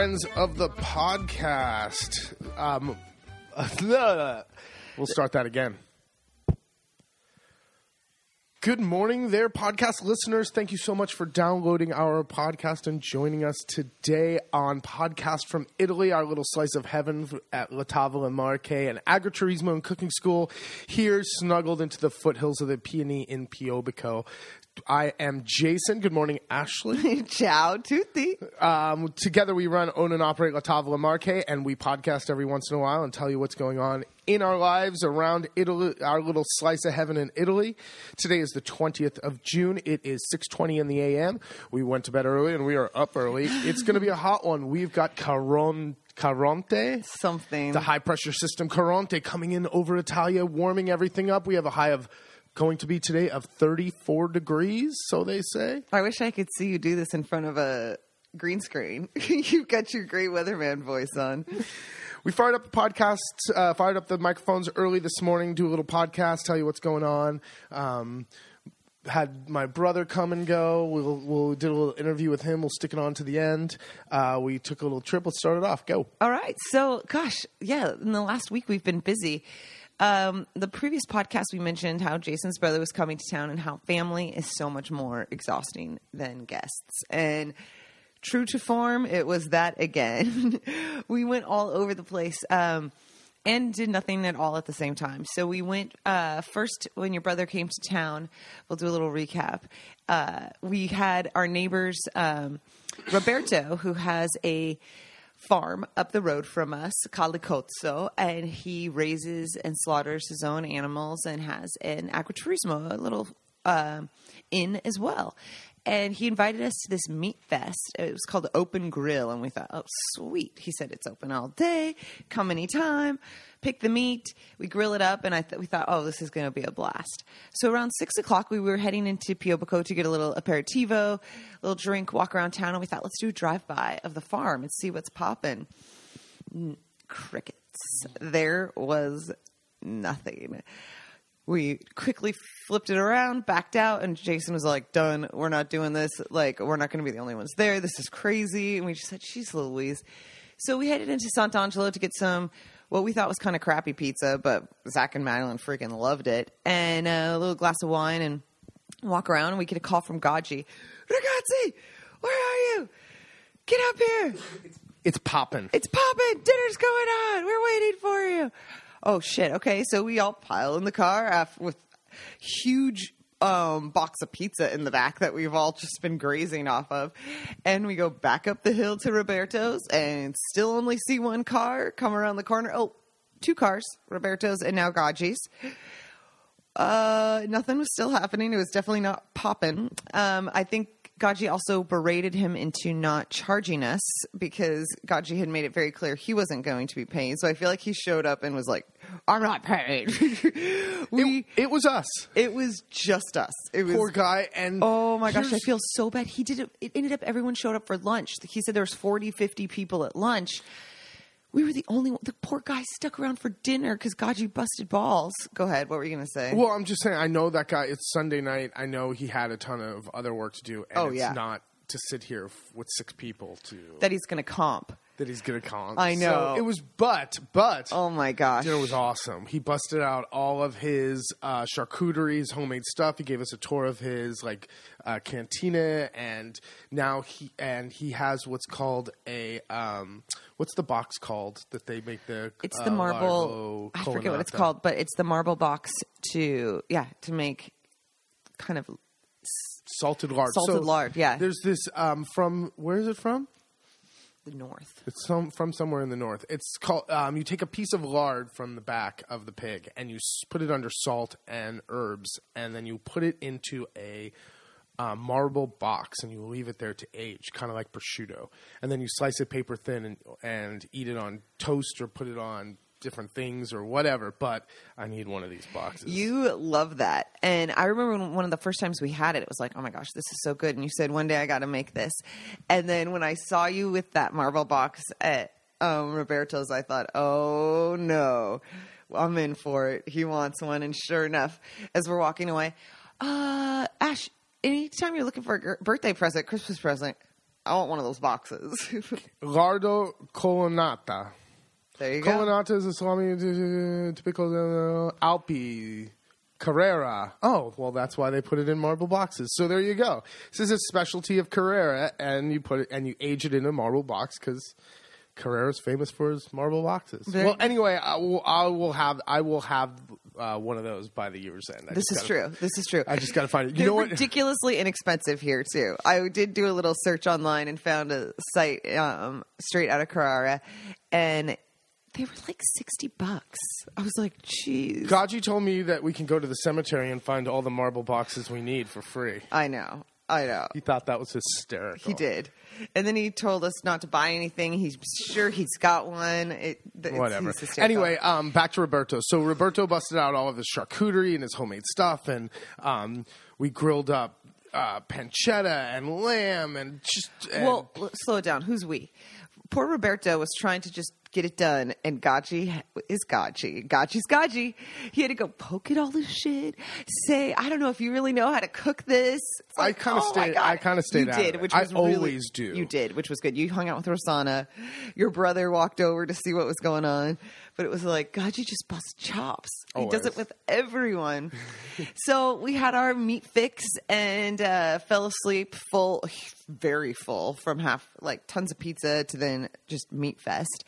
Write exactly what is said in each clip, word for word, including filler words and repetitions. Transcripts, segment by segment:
friends of the podcast. Um, we'll start that again. Good morning there, podcast listeners. Thank you so much for downloading our podcast and joining us today on Podcast from Italy, our little slice of heaven at La Tavola Marche, an agriturismo and cooking school here snuggled into the foothills of the Peony in Piobico. I am Jason. Good morning, Ashley. Ciao, tutti. Um, together we run, own, and operate La Tavola Marche, and we podcast every once in a while and tell you what's going on in our lives around Italy, our little slice of heaven in Italy. Today is the twentieth of June. It is six twenty in the a m. We went to bed early, and we are up early. It's going to be a hot one. We've got Caron... Caronte? Something. The high-pressure system Caronte coming in over Italia, warming everything up. We have a high of... going to be today of thirty-four degrees, so they say. I wish I could see you do this in front of a green screen. You've got your great weatherman voice on. We fired up the podcast, uh, fired up the microphones early this morning, do a little podcast, tell you what's going on. Um, had my brother come and go. We'll, we'll did a little interview with him. We'll stick it on to the end. Uh, we took a little trip. Let's start it off. Go. All right. So, gosh, yeah, in the last week we've been busy. Um, the previous podcast, we mentioned how Jason's brother was coming to town and how family is so much more exhausting than guests. And true to form, it was that again. We went all over the place um, and did nothing at all at the same time. So we went uh, first when your brother came to town. We'll do a little recap. Uh, we had our neighbors, um, Roberto, who has a farm up the road from us, Calicozzo, and he raises and slaughters his own animals and has an agriturismo, a little uh, inn as well. And he invited us to this meat fest. It was called Open Grill, and we thought, oh, sweet. He said it's open all day. Come anytime. Pick the meat. We grill it up, and I th- we thought, oh, this is going to be a blast. So around six o'clock, we were heading into Piobico to get a little aperitivo, a little drink, walk around town, and we thought, let's do a drive-by of the farm and see what's popping. N- crickets. There was nothing. We quickly flipped it around, backed out, and Jason was like, done. We're not doing this. Like, we're not going to be the only ones there. This is crazy. And we just said, jeez Louise. So we headed into Sant'Angelo to get some, what we thought was kind of crappy pizza, but Zach and Madeline freaking loved it. And a little glass of wine and walk around, and we get a call from Gaggi. Ragazzi, where are you? Get up here. It's, it's popping. It's popping. Dinner's going on. We're waiting for you. Oh, shit. Okay, so we all pile in the car after, with huge um, box of pizza in the back that we've all just been grazing off of. And we go back up the hill to Roberto's and still only see one car come around the corner. Oh, two cars, Roberto's and now Gaggi's. Uh, nothing was still happening. It was definitely not popping. Um, I think Gaggi also berated him into not charging us because Gaggi had made it very clear he wasn't going to be paying. So I feel like he showed up and was like, I'm not paying. we, it, it was us. It was just us. It was, Poor guy. And oh my gosh, I feel so bad. He did it. It ended up everyone showed up for lunch. He said there was forty, fifty people at lunch. We were the only one. The poor guy stuck around for dinner because Gaggi busted balls. Go ahead. What were you going to say? Well, I'm just saying, I know that guy. It's Sunday night. I know he had a ton of other work to do. And oh, it's yeah. not to sit here f- with six people to... That he's going to comp. That he's going to comp. I know. So it was, but, but... Oh, my gosh. Dinner was awesome. He busted out all of his uh, charcuterie, his homemade stuff. He gave us a tour of his, like, uh, cantina, and now he... And he has what's called a... Um, what's the box called that they make the... It's uh, the marble... largo I forget what it's colonnata? called, but it's the marble box to... Yeah, to make kind of... Salted lard. Salted so lard, yeah. There's this um, from... Where is it from? The north. It's some, from somewhere in the north. It's called. Um, you take a piece of lard from the back of the pig and you s- put it under salt and herbs, and then you put it into a uh, marble box and you leave it there to age, kind of like prosciutto. And then you slice it paper thin and and eat it on toast or put it on different things or whatever. But I need one of these boxes. You love that. And I remember when, one of the first times we had it, it was like, oh my gosh, this is so good. And you said, one day I got to make this. And then when I saw you with that marble box at um, Roberto's, I thought, oh no, I'm in for it. He wants one. And sure enough, as we're walking away, uh, Ash, anytime you're looking for a birthday present, Christmas present, I want one of those boxes. Lardo Colonnata. There you go. Colonnata is a salami uh, typical uh, Alpi. Carrera. Oh, well, that's why they put it in marble boxes. So there you go. This is a specialty of Carrera, and you put it and you age it in a marble box because Carrera's famous for his marble boxes. Very well, anyway, I will, I will have I will have uh, one of those by the year's end. I This is gotta, true. This is true. I just got to find it. You They're know what? ridiculously inexpensive here too. I did do a little search online and found a site um, straight out of Carrara, and they were like sixty bucks. I was like, "Jeez." Gaji told me that we can go to the cemetery and find all the marble boxes we need for free. I know. I know. He thought that was hysterical. He did. And then he told us not to buy anything. He's sure he's got one. It, it's, Whatever. he's hysterical. Anyway, um, back to Roberto. So Roberto busted out all of his charcuterie and his homemade stuff, and um, we grilled up uh, pancetta and lamb and just. And well, l- slow it down. Who's we? Poor Roberto was trying to just get it done, and Gachi is Gachi. Gachi's Gachi. He had to go poke at all this shit. Say, I don't know if you really know how to cook this. It's I like, kind of oh my stayed. God. I kind of stayed You out did, of it. which I was really, always do. You did, which was good. You hung out with Rosanna. Your brother walked over to see what was going on, but it was like Gachi just busts chops. He does Always. it with everyone. So we had our meat fix and uh, fell asleep full, very full from half like tons of pizza to then just meat fest.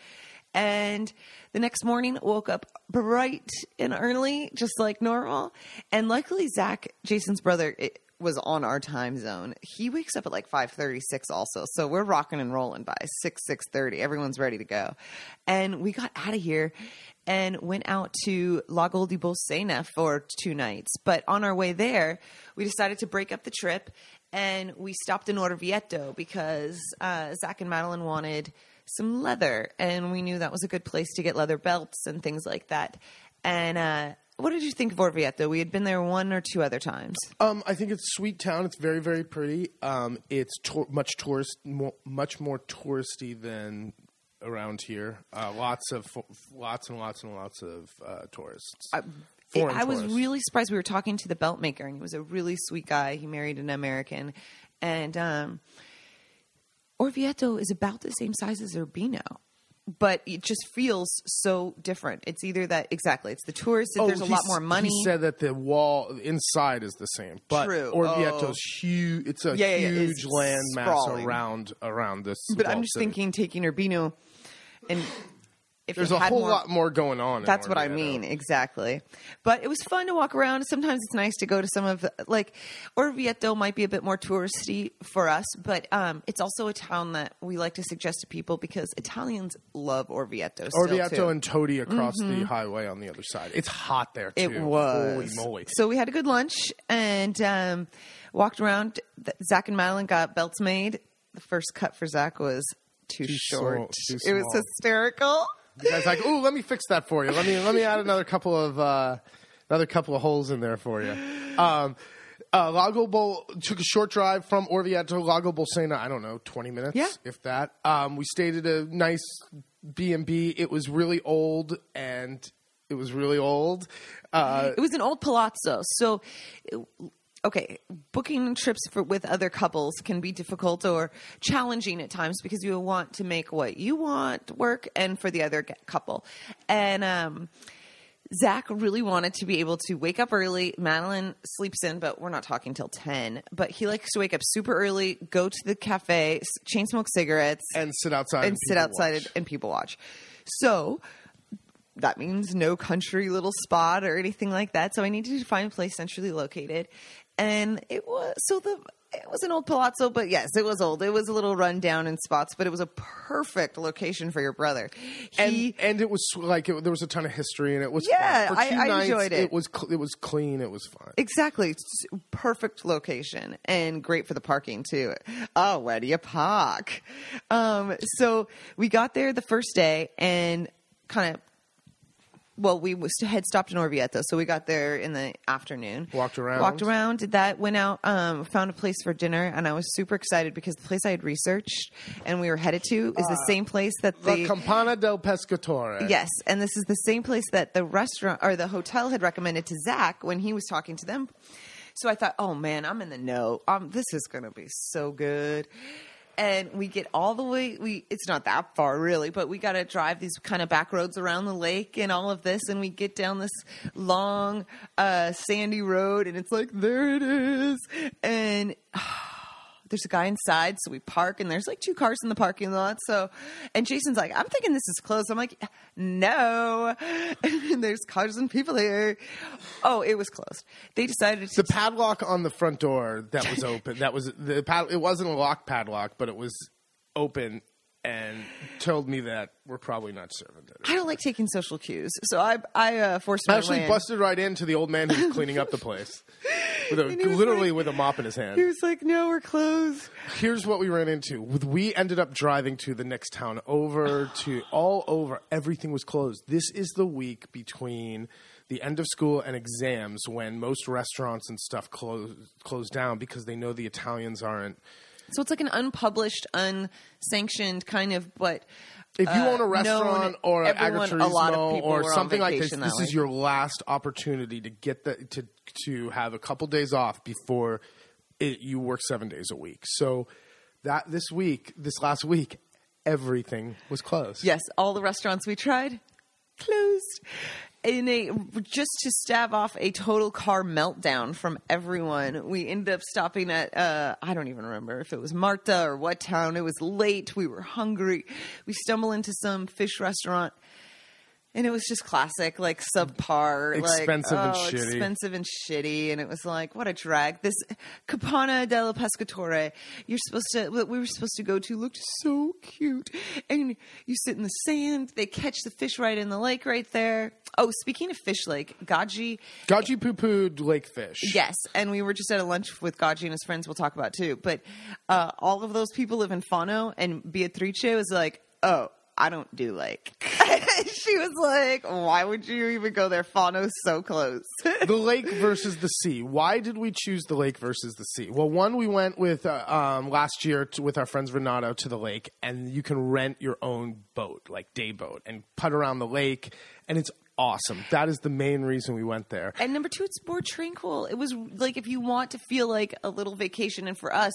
And the next morning, woke up bright and early, just like normal. And luckily, Zach, Jason's brother, it was on our time zone. He wakes up at like five thirty-six also. So we're rocking and rolling by six, six thirty. Everyone's ready to go. And we got out of here and went out to Lago di Bolsena for two nights. But on our way there, we decided to break up the trip. And we stopped in Orvieto because uh, Zach and Madeline wanted some leather, and we knew that was a good place to get leather belts and things like that. And uh, what did you think of Orvieto? We had been there one or two other times. Um, I think it's a sweet town. It's very, very pretty. Um, it's to- much tourist, more, much more touristy than around here. Uh, lots of, lots and lots and lots of uh, tourists. I, Foreign I was tourists. really surprised. We were talking to the belt maker, and he was a really sweet guy. He married an American, and um, Orvieto is about the same size as Urbino, but it just feels so different. It's either that exactly. It's the tourists. Oh, there's a he lot s- more money. He said that the wall inside is the same, but True. Orvieto's Oh. huge. It's a Yeah, yeah, yeah. huge It's land mass sprawling. around around this. but I'm walled just city. thinking taking Urbino, and if There's it a had whole more, lot more going on. in That's what I Orvieto. mean, exactly. But it was fun to walk around. Sometimes it's nice to go to some of the, like Orvieto might be a bit more touristy for us, but um, it's also a town that we like to suggest to people because Italians love Orvieto. Still Orvieto too. and Todi across the highway on the other side. It's hot there too. It was. Holy moly! So we had a good lunch and um, walked around. Zach and Madeline got belts made. The first cut for Zach was too, Too short. small- too It was small. hysterical. The guy's like, "Ooh, let me fix that for you. Let me let me add another couple of uh, another couple of holes in there for you." Um, uh, Lago Bol took a short drive from Orvieto, Lago Bolsena. I don't know, twenty minutes, Yeah. if that. Um, we stayed at a nice B and B. It was really old, and it was really old. Uh, It was an old palazzo. So, it- okay, booking trips for, with other couples can be difficult or challenging at times because you want to make what you want work and for the other g- couple. And um, Zach really wanted to be able to wake up early. Madeline sleeps in, but we're not talking till ten. But he likes to wake up super early, go to the cafe, s- chain smoke cigarettes, and sit outside and sit people outside watch. and, and people watch. So that means no country little spot or anything like that. So I needed to find a place centrally located. And it was, so the, it was an old palazzo, but yes, it was old. It was a little run down in spots, but it was a perfect location for your brother. He, and and it was like it, there was a ton of history, and it was Yeah, fun. For I- two I nights, enjoyed it. It was cl- it was clean. It was fun. exactly. It's perfect location and great for the parking too. Oh, where do you park? Um, so we got there the first day and kind of, well, we was, had stopped in Orvieto, so we got there in the afternoon. Walked around. Walked around, did that, went out, um, found a place for dinner, and I was super excited because the place I had researched and we were headed to is the same place that The the... Campana del Pescatore. Yes, and this is the same place that the restaurant or the hotel had recommended to Zach when he was talking to them. So I thought, oh man, I'm in the know. Um, this is going to be so good. And we get all the way, we it's not that far really, but we got to drive these kind of back roads around the lake and all of this. And we get down this long, uh, sandy road and it's like, there it is. And there's a guy inside, so we park, and there's like two cars in the parking lot. So, and Jason's like, I'm thinking this is closed. I'm like, no. And there's cars and people here. Oh, it was closed. They decided to. The padlock on the front door that was open. That was the pad. It wasn't a locked padlock, but it was open, and told me that we're probably not serving dinner. I don't like taking social cues, so I I uh, forced my I actually way in. busted right into the old man who was cleaning up the place, with a, And he was literally like- with a mop in his hand. He was like, no, we're closed. Here's what we ran into. We ended up driving to the next town over to all over. Everything was closed. This is the week between the end of school and exams when most restaurants and stuff close close down because they know the Italians aren't. So it's like an unpublished, unsanctioned kind of, but If you uh, own a restaurant known- or an everyone- a lot of agriturismo people or were on something like this, vacation that this is way. your last opportunity to get the to to have a couple days off before it, you work seven days a week. So that this week, this last week, everything was closed. yes, all the restaurants we tried closed. In a just to stave off a total car meltdown from everyone, we ended up stopping at uh, I don't even remember if it was Marta or what town. It was late. We were hungry. We stumble into some fish restaurant. And it was just classic, like subpar, Expensive like, and oh, shitty. expensive and shitty. And it was like, what a drag. This Campana del Pescatore, you're supposed to, what we were supposed to go to looked so cute. And you sit in the sand. They catch the fish right in the lake right there. Oh, speaking of fish lake, Gaji. Gaji poo-pooed lake fish. Yes, and we were just at a lunch with Gaji and his friends. We'll talk about too. But uh, all of those people live in Fano, and Beatrice was like, oh, I don't do lake. She was like, why would you even go there? Fano's so close. The lake versus the sea. Why did we choose the lake versus the sea? Well, one, we went with uh, um, last year to, with our friends Renato to the lake, and you can rent your own boat, like day boat, and putt around the lake, and it's awesome. That is the main reason we went there. And number two, it's more tranquil. It was like if you want to feel like a little vacation, and for us,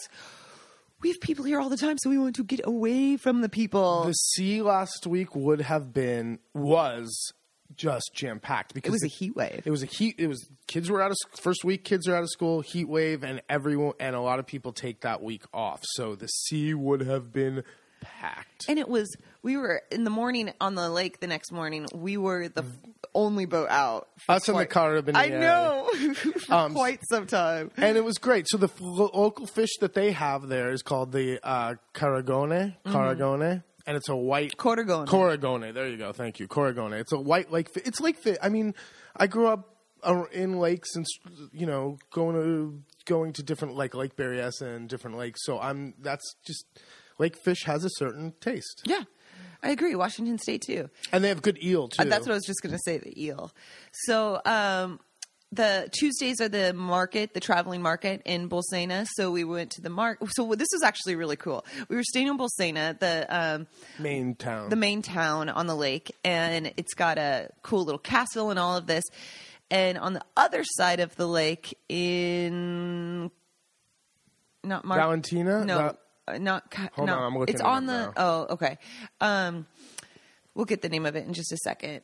we have people here all the time, so we want to get away from the people. The sea last week would have been was just jam packed because It was a the- heat wave. It was a heat. It was kids were out of first week. Kids are out of school. Heat wave, and everyone and a lot of people take that week off. So the sea would have been packed. And it was, we were in the morning on the lake the next morning, we were the only boat out. for Us and the quite- carabinieri. I know, for Um, quite some time. And it was great. So the f- lo- local fish that they have there is called the uh, caragone, caragone, and it's a white Corrigone. Corrigone. There you go. Thank you, Corrigone. It's a white lake. Fi- it's lake fish. I mean, I grew up uh, in lakes and you know going to going to different like Lake Berryessa and different lakes. So I'm that's just lake fish has a certain taste, Yeah, I agree. Washington State too. and they have good eel too. Uh, that's what I was just going to say, the eel. So um, the Tuesdays are the market, the traveling market in Bolsena. So we went to the market. So this was actually really cool. We were staying in Bolsena, the um, main town. the main town on the lake, and it's got a cool little castle and all of this. And on the other side of the lake, in not Mar- Valentina? no, Val- uh, not Ca- Hold no. on, I'm looking It's it on up the. now. Oh, okay. Um, we'll get the name of it in just a second.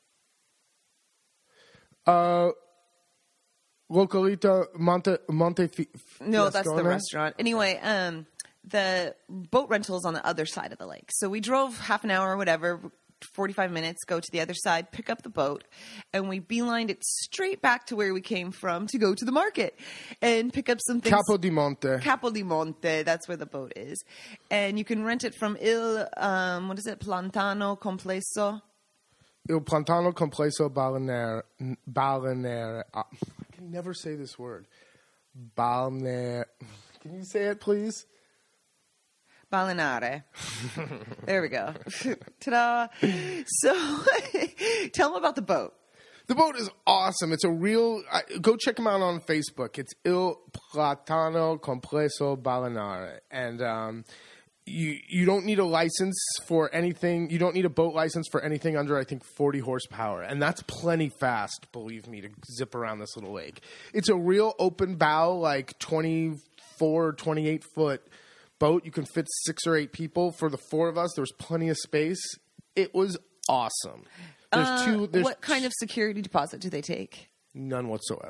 Uh, Localita Monte Monte. Fi- No, that's the Fiascone? restaurant. Anyway, um, the boat rental is on the other side of the lake. So we drove half an hour or whatever, forty-five minutes, go to the other side, pick up the boat, and we beelined it straight back to where we came from to go to the market and pick up some things. Capo di Monte. Capo di Monte, that's where the boat is. And you can rent it from Il, um, what is it, Plantano Complesso. Il Plantano Complesso Balneare. Balneare. Uh, I can never say this word. Balneare. Can you say it, please? Balinare. There we go. Ta-da. So tell them about the boat. The boat is awesome. It's a real. I, go check them out on Facebook. It's Il Platano Complesso Balinare, and um, you you don't need a license for anything. You don't need a boat license for anything under I think forty horsepower, and that's plenty fast. Believe me, to zip around this little lake. It's a real open bow, like twenty-four, twenty-eight foot boat. You can fit six or eight people. For the four of us, there was plenty of space. It was awesome. There's Uh, two. There's what kind of security deposit do they take? None whatsoever.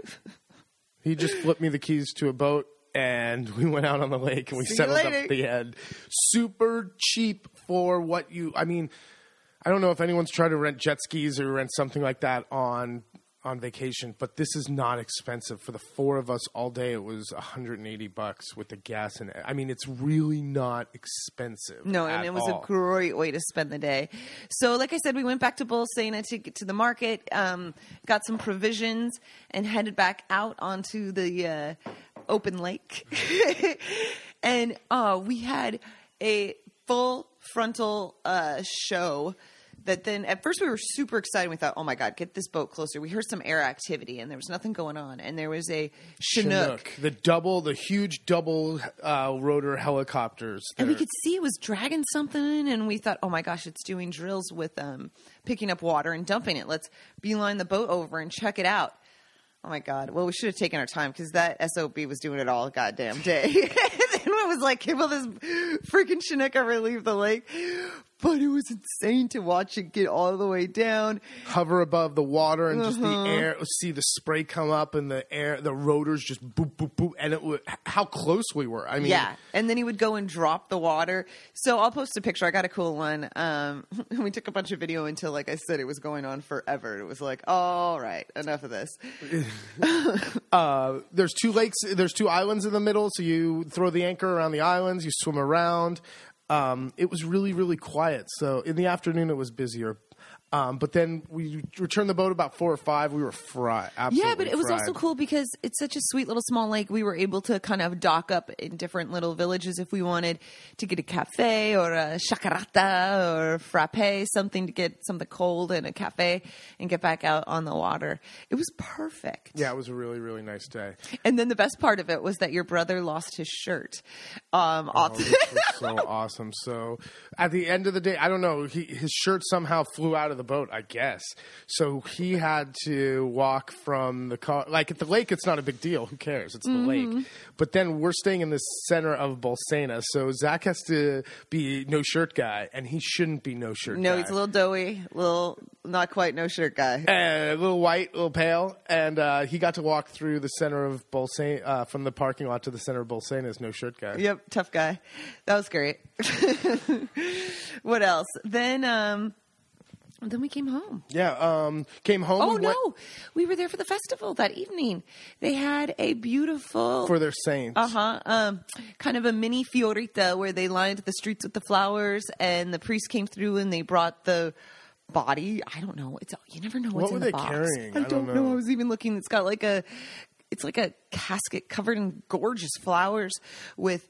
He just flipped me the keys to a boat, and we went out on the lake, and we See you settled up later. at the end. Super cheap for what you... I mean, I don't know if anyone's tried to rent jet skis or rent something like that on on vacation, but this is not expensive. For the four of us all day, it was one hundred eighty bucks with the gas and... I mean, it's really not expensive. No, and at it was all. a great way to spend the day. So, like I said, we went back to Bolsena to get to the market, um, got some provisions, and headed back out onto the uh, open lake. And uh, we had a full frontal uh, show. That then, at first, we were super excited. We thought, "Oh my God, get this boat closer." We heard some air activity, and there was nothing going on. And there was a Chinook, the double, the huge double uh, rotor helicopters. and we They're- could see it was dragging something. And we thought, "Oh my gosh, it's doing drills with um, picking up water and dumping it. Let's beeline the boat over and check it out." Oh my God! Well, we should have taken our time because that S O B was doing it all goddamn day. And then it was like, "Will this freaking Chinook ever leave the lake?" But it was insane to watch it get all the way down. hover above the water and just Uh-huh. the air, see the spray come up and the air, the rotors just boop, boop, boop. And it would, how close we were. I mean, Yeah, and then he would go and drop the water. So I'll post a picture. I got a cool one. Um, we took a bunch of video until, like I said, it was going on forever. It was like, all right, enough of this. uh, there's two lakes, there's two islands in the middle. So you throw the anchor around the islands, you swim around. Um, it was really, really quiet. So in the afternoon, it was busier. Um, but then we returned the boat about four or five. We were fried. Absolutely Yeah, but it was fried. also cool because it's such a sweet little small lake. We were able to kind of dock up in different little villages if we wanted to get a cafe or a chacarata or frappe, something to get something cold in a cafe and get back out on the water. It was perfect. Yeah, it was a really, really nice day. And then the best part of it was that your brother lost his shirt. Um, Oh, off this was so awesome. So at the end of the day, I don't know, he, his shirt somehow flew out of the boat, I guess. So he had to walk from the car. Like at the lake, it's not a big deal. Who cares? It's the Mm-hmm. lake. But then we're staying in the center of Bolsena. So Zach has to be no shirt guy, and he shouldn't be no shirt No, guy. he's a little doughy, little not quite no shirt guy. Uh, a little white, a little pale, and uh, he got to walk through the center of Bolsena, uh, from the parking lot to the center of Bolsena as no shirt guy. Yep, tough guy. That was great. What else? Then um then we came home. Yeah, um, came home. Oh and no. went We were there for the festival that evening. They had a beautiful for their saints. Uh-huh. Um, kind of a mini fiorita where they lined the streets with the flowers and the priest came through and they brought the body. I don't know. It's you never know what's What in were the they box. carrying? I, I don't don't know. know. I was even looking. It's got like a it's like a casket covered in gorgeous flowers with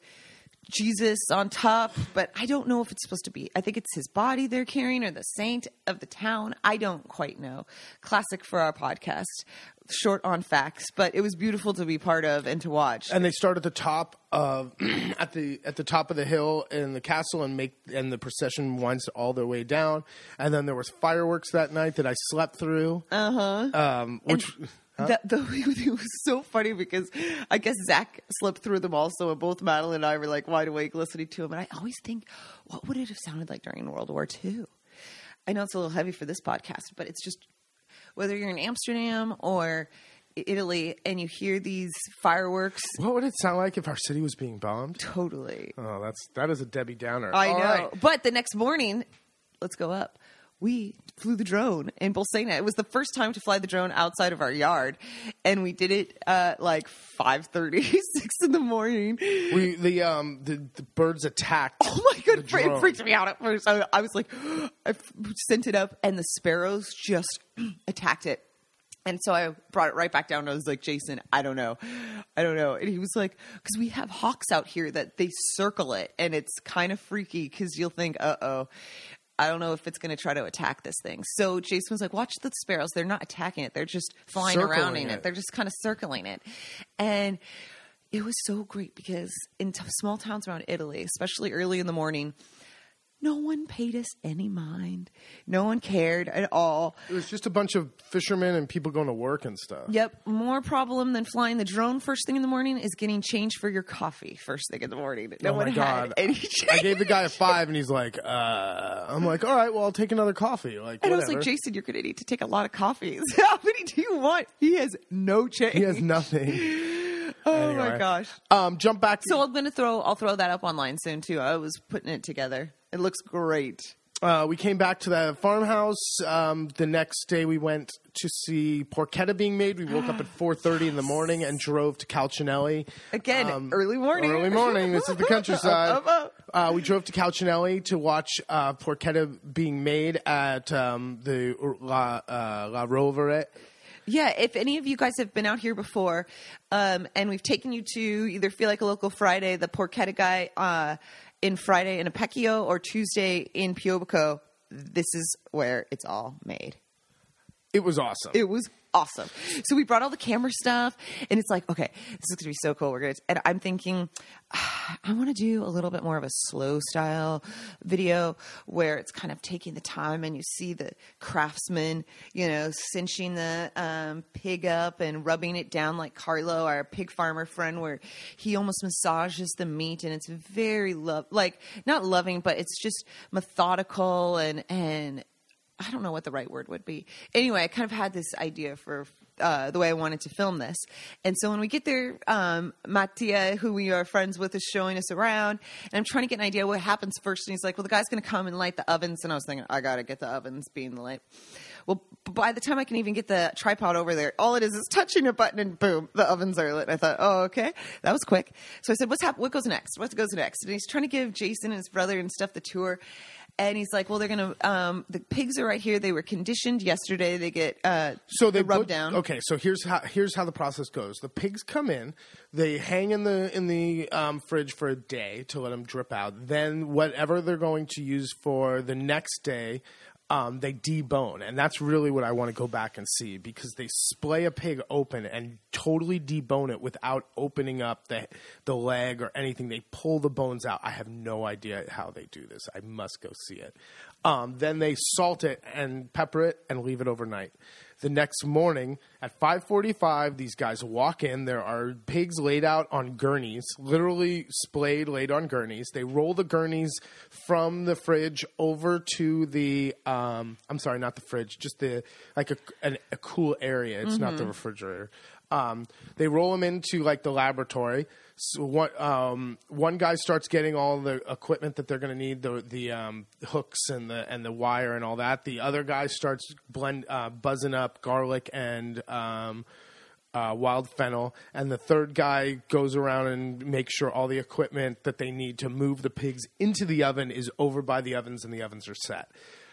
Jesus on top, but I don't know if it's supposed to be. I think it's his body they're carrying or the saint of the town. I don't quite know. Classic for our podcast. Short on facts, but it was beautiful to be part of and to watch. And they start at the top of at the at the top of the hill in the castle and make and the procession winds all their way down. And then there was fireworks that night that I slept through. Uh huh. Um, which. That, the, it was so funny because I guess Zach slipped through them also, and both Madeline and I were like wide awake listening to him. And I always think, what would it have sounded like during World War Two? I know it's a little heavy for this podcast, but it's just whether you're in Amsterdam or Italy and you hear these fireworks. What would it sound like if our city was being bombed? Totally. Oh, that's that is a Debbie Downer. I All know. right. But the next morning, let's go up. We flew the drone in Bolsena. It was the first time to fly the drone outside of our yard. And we did it at like five thirty, six in the morning. We the um the, the birds attacked. Oh my God, the it drone. freaked me out at first. I, I was like, I f- sent it up and the sparrows just attacked it. And so I brought it right back down and I was like, Jason, I don't know. I don't know. And he was like, because we have hawks out here that they circle it and it's kind of freaky because you'll think, uh-oh. I don't know if it's going to try to attack this thing. So Jason was like, watch the sparrows. They're not attacking it. They're just flying Circling around in it. it. They're just kind of circling it. And it was so great because in t- small towns around Italy, especially early in the morning, no one paid us any mind. No one cared at all. It was just a bunch of fishermen and people going to work and stuff. Yep. More problem than flying the drone first thing in the morning is getting change for your coffee first thing in the morning. No oh one my God. had any change. I gave the guy a five, and he's like, uh, I'm like, all right, well, I'll take another coffee. Like, And whatever. I was like, Jason, you're going to need to take a lot of coffees. How many do you want? He has no change. He has nothing. Oh Anyway. my gosh. Um, jump back. To, So I'm going to throw, I'll throw that up online soon too. I was putting it together. It looks great. uh, we came back to the farmhouse. Um, the next day, we went to see porchetta being made. We woke up at four thirty in the morning and drove to Calcinelli. Again, Um, early morning. Early morning. This is the countryside. Up, up, up. Uh, we drove to Calcinelli to watch uh, porchetta being made at um, the La, uh, La Rovere. Yeah, if any of you guys have been out here before, um, and we've taken you to either Feel Like a Local Friday, the porchetta guy uh, in Friday in Apecchio, or Tuesday in Piobico, this is where it's all made. It was awesome. It was awesome. So we brought all the camera stuff, and it's like, okay, this is going to be so cool. We're going to, and I'm thinking, ah, I want to do a little bit more of a slow style video where it's kind of taking the time, and you see the craftsman, you know, cinching the um, pig up and rubbing it down like Carlo, our pig farmer friend, where he almost massages the meat, and it's very love, like not loving, but it's just methodical and and. I don't know what the right word would be. Anyway, I kind of had this idea for uh, the way I wanted to film this. And so when we get there, um, Mattia, who we are friends with, is showing us around. And I'm trying to get an idea what happens first. And he's like, well, the guy's going to come and light the ovens. And I was thinking, I got to get the ovens being the light. Well, by the time I can even get the tripod over there, all it is is touching a button and boom, the ovens are lit. And I thought, oh, okay. That was quick. So I said, what's hap- what goes next? What goes next? And he's trying to give Jason and his brother and stuff the tour. And he's like, well, they're going to, um, the pigs are right here. They were conditioned yesterday. They get uh, so they rub put, down. Okay, so here's how here's how the process goes. The pigs come in, they hang in the in the um, fridge for a day to let them drip out. Then whatever they're going to use for the next day, um, they debone, and that's really what I want to go back and see, because they splay a pig open and totally debone it without opening up the the leg or anything. They pull the bones out. I have no idea how they do this. I must go see it. Um, then they salt it and pepper it and leave it overnight. The next morning at five forty-five, these guys walk in. There are pigs laid out on gurneys, literally splayed, laid on gurneys. They roll the gurneys from the fridge over to the, um, I'm sorry, not the fridge, just the like a, an, a cool area. It's mm-hmm. not the refrigerator. Um, they roll them into like the laboratory. So one um, one guy starts getting all the equipment that they're going to need, the the um, hooks and the and the wire and all that. The other guy starts blend uh, buzzing up garlic and um, uh, wild fennel, and the third guy goes around and makes sure all the equipment that they need to move the pigs into the oven is over by the ovens, and the ovens are set.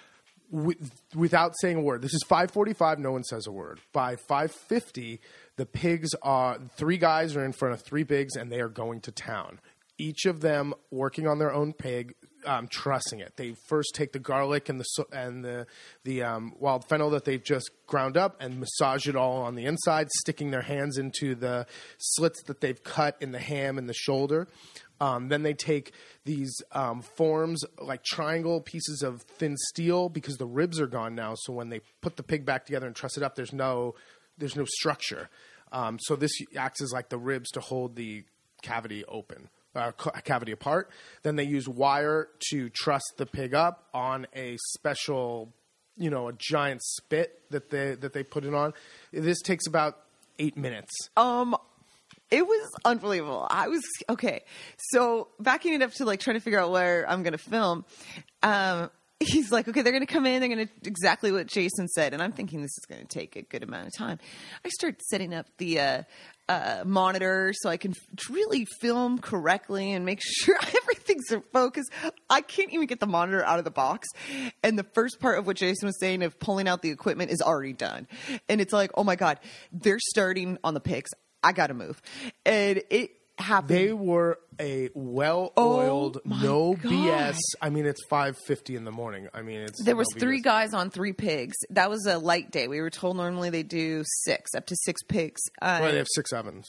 Without saying a word. This is five forty-five. No one says a word. By five fifty, the pigs are three guys are in front of three pigs, and they are going to town. Each of them working on their own pig, um, trussing it. They first take the garlic and the and the the um, wild fennel that they've just ground up and massage it all on the inside, sticking their hands into the slits that they've cut in the ham and the shoulder. Um, then they take these um, forms, like triangle pieces of thin steel, because the ribs are gone now. So when they put the pig back together and truss it up, there's no there's no structure. Um, so this acts as like the ribs to hold the cavity open, uh, cavity apart. Then they use wire to truss the pig up on a special, you know, a giant spit that they that they put it on. This takes about eight minutes. Um. It was unbelievable. I was okay. So backing it up to like trying to figure out where I'm going to film. Um, he's like, okay, they're going to come in. They're going to exactly what Jason said. And I'm thinking this is going to take a good amount of time. I start setting up the uh, uh, monitor so I can f- really film correctly and make sure everything's in focus. I can't even get the monitor out of the box. And the first part of what Jason was saying of pulling out the equipment is already done. And it's like, oh my God, they're starting on the pigs. I got to move. And it happened. They were a well-oiled, oh no God. B S. I mean, it's five fifty in the morning. I mean, it's There was no three B S. guys on three pigs. That was a light day. We were told normally they do six, up to six pigs. Uh, Well, they have six ovens.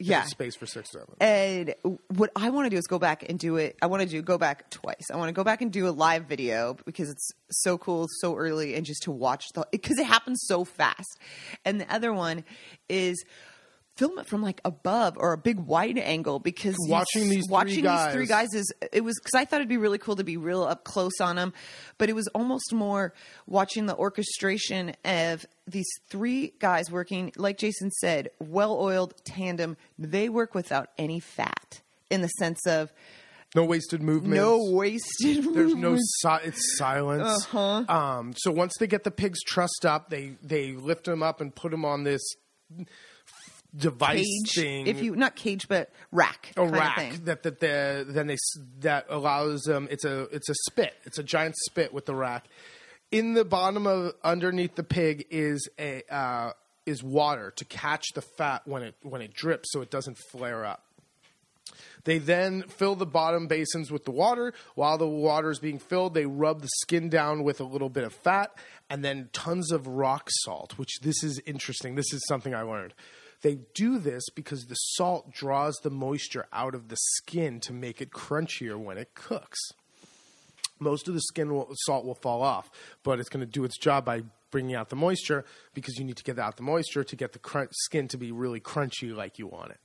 Yeah. There's space for six ovens. And what I want to do is go back and do it. I want to do go back twice. I want to go back and do a live video because it's so cool, so early, and just to watch the because it happens so fast. And the other one is film it from like above or a big wide angle because watching these watching three guys. these three guys is it was because I thought it'd be really cool to be real up close on them, but it was almost more watching the orchestration of these three guys working, like Jason said, well-oiled tandem. They work without any fat in the sense of no wasted movements. no wasted. There's no movements. si- it's silence. Uh-huh. Um, so once they get the pigs trussed up, they they lift them up and put them on this device cage, thing, if you not cage but rack, a kind of rack thing. that that the then they s- that allows them. It's a it's a spit. It's a giant spit with the rack. In the bottom of underneath the pig is a uh, is water to catch the fat when it when it drips, so it doesn't flare up. They then fill the bottom basins with the water. While the water is being filled, they rub the skin down with a little bit of fat and then tons of rock salt, which this is interesting. This is something I learned. They do this because the salt draws the moisture out of the skin to make it crunchier when it cooks. Most of the skin will, salt will fall off, but it's going to do its job by bringing out the moisture because you need to get out the moisture to get the crunch, skin to be really crunchy like you want it.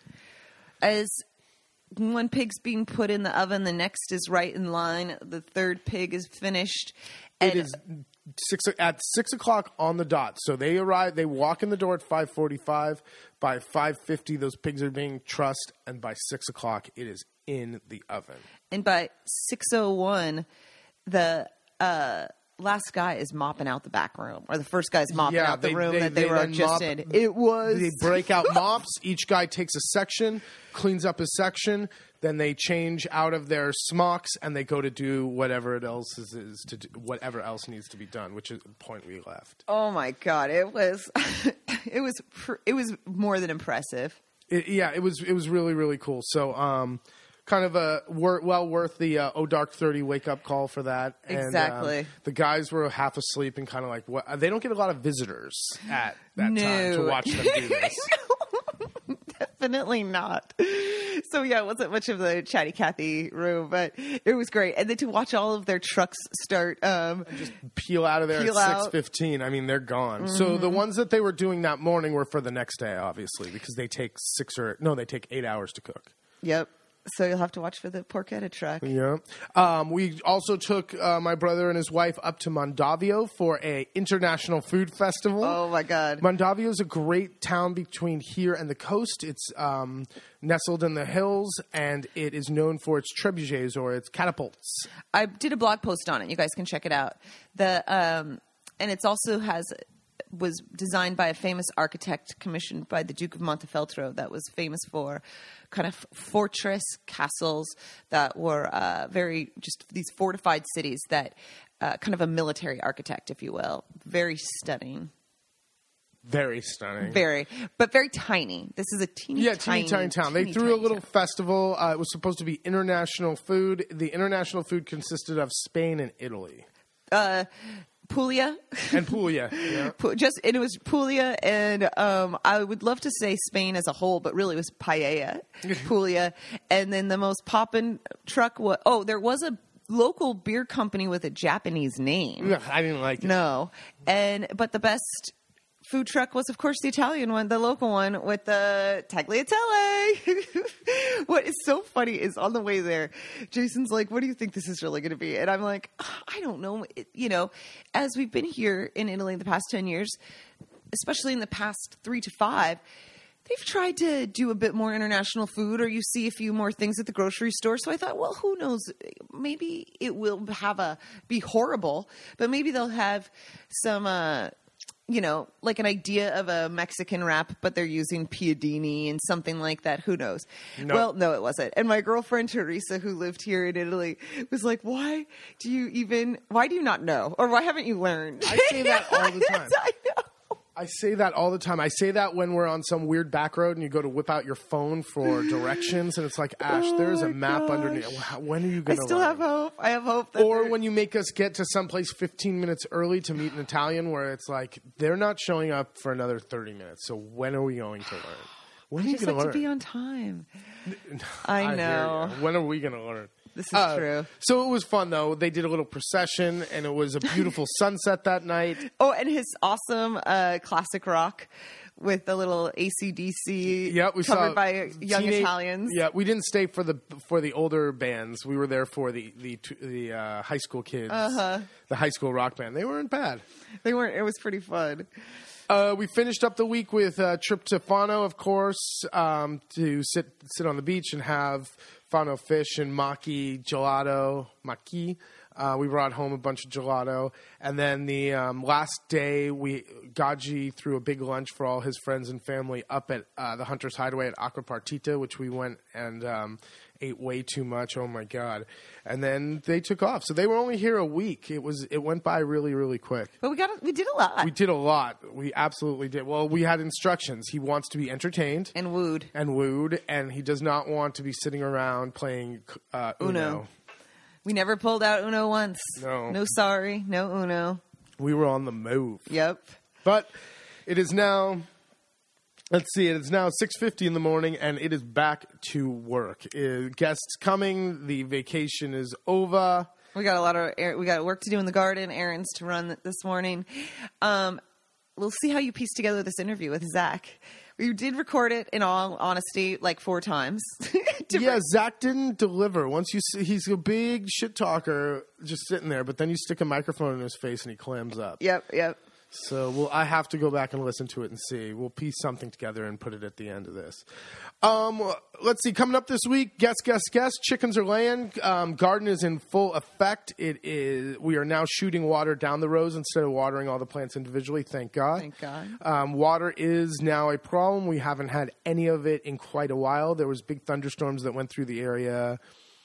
As one pig's being put in the oven, the next is right in line. The third pig is finished. It is six at six o'clock on the dot. So they arrive. They walk in the door at five forty-five. By five fifty, those pigs are being trussed, and by six o'clock, it is in the oven. And by six oh one, the uh, last guy is mopping out the back room, or the first guy's mopping Yeah, out the they- room they- that they, they were then just mop- in. It was They break out mops. Each guy takes a section, cleans up his section. Then they change out of their smocks and they go to do whatever it else is, is to do, whatever else needs to be done, which is the point we left. Oh my god! It was, it was, pr- it was more than impressive. It, yeah, it was it was really really cool. So, um, kind of a wor- well worth the uh, Oh Dark thirty wake up call for that. And, um, Exactly. the guys were half asleep and kind of like, what? They don't get a lot of visitors at that time No. to watch them do this. Definitely not. So yeah, it wasn't much of the Chatty Cathy room, but it was great. And then to watch all of their trucks start, um, Peel out of there Peel at out. six fifteen. I mean, they're gone. Mm-hmm. So the ones that they were doing that morning were for the next day, obviously, because they take six or no, they take eight hours to cook. yep. So you'll have to watch for the porchetta truck. Yeah. Um, we also took uh, my brother and his wife up to Mondavio for a international food festival. Oh my god. Mondavio is a great town between here and the coast. It's um, nestled in the hills, and it is known for its trebuchets or its catapults. I did a blog post on it. You guys can check it out. The um, and it's also has was designed by a famous architect commissioned by the Duke of Montefeltro that was famous for kind of fortress castles that were uh, very just these fortified cities that uh, kind of a military architect, if you will. Very stunning. Very stunning. Very, but very tiny. This is a teeny, Yeah, tiny, teeny tiny town. They teeny, threw a tiny little town. festival. Uh, it was supposed to be international food. The international food consisted of Spain and Italy. Uh, Puglia. And Puglia. Yeah. Pu- Just and it was Puglia, and um, I would love to say Spain as a whole, but really it was paella, Puglia, and then the most poppin' truck was oh, there was a local beer company with a Japanese name. Ugh, I didn't like it. No, and but the best food truck was, of course, the Italian one, the local one with the tagliatelle. What is so funny is on the way there, Jason's like, "What do you think this is really going to be?" And I'm like, "I don't know." It, you know, as we've been here in Italy the past ten years, especially in the past three to five, they've tried to do a bit more international food, or you see a few more things at the grocery store. So I thought, well, who knows? Maybe it will have a be horrible, but maybe they'll have some. Uh, you know, like an idea of a Mexican wrap, but they're using piadini and something like that. Who knows? No. Well, no, it wasn't. And my girlfriend Teresa, who lived here in Italy, was like, why do you even, why do you not know? Or why haven't you learned? I say that all the time. I know. I say that all the time. I say that when we're on some weird back road and you go to whip out your phone for directions, and it's like, Ash, Oh there's a my map gosh. underneath. How- When are you I going to still learn? have hope. I have hope. That Or they're- when you make us get to someplace fifteen minutes early to meet an Italian, where it's like they're not showing up for another thirty minutes. So when are we going to learn? When are I you just going like to to learn? be on time. I hear know. ya. When are we going to learn? This is Uh, true. So it was fun, though. They did a little procession, and it was a beautiful sunset that night. Oh, and his awesome uh, classic rock with the little A C D C Yeah, we covered saw by young teenage- Italians. Yeah, we didn't stay for the for the older bands. We were there for the the the uh, high school kids, Uh-huh. the high school rock band. They weren't bad. They weren't. It was pretty fun. Uh, we finished up the week with a trip to Fano, of course, um, to sit sit on the beach and have Fano fish and maki gelato, maki. Uh, we brought home a bunch of gelato, and then the um, last day, we Gaji threw a big lunch for all his friends and family up at uh, the Hunter's Hideaway at Aqua Partita, which we went and um, ate way too much. Oh my god! And then they took off, so they were only here a week. It was it went by really really quick. But we got. We did a lot. We did a lot. We absolutely did. Well, we had instructions. He wants to be entertained and wooed. and wooed, and he does not want to be sitting around playing uh, Uno. Uno. We never pulled out Uno once. No. No sorry. No Uno. We were on the move. Yep. But it is now, let's see, it is now six fifty in the morning, and it is back to work. Uh, guests coming. The vacation is over. We got a lot of er- we got work to do in the garden, errands to run this morning. Um, we'll see how you piece together this interview with Zach. We did record it, in all honesty, like four times. Yeah, Zach didn't deliver. Once you see, he's a big shit talker just sitting there, but then you stick a microphone in his face and he clams up. Yep, yep. So we'll, I have to go back and listen to it and see. We'll piece something together and put it at the end of this. Um, let's see. Coming up this week, guess, guess, guess. Chickens are laying. Um, garden is in full effect. It is. We are now shooting water down the rows instead of watering all the plants individually. Thank God. Thank God. Um, water is now a problem. We haven't had any of it in quite a while. There was big thunderstorms that went through the area.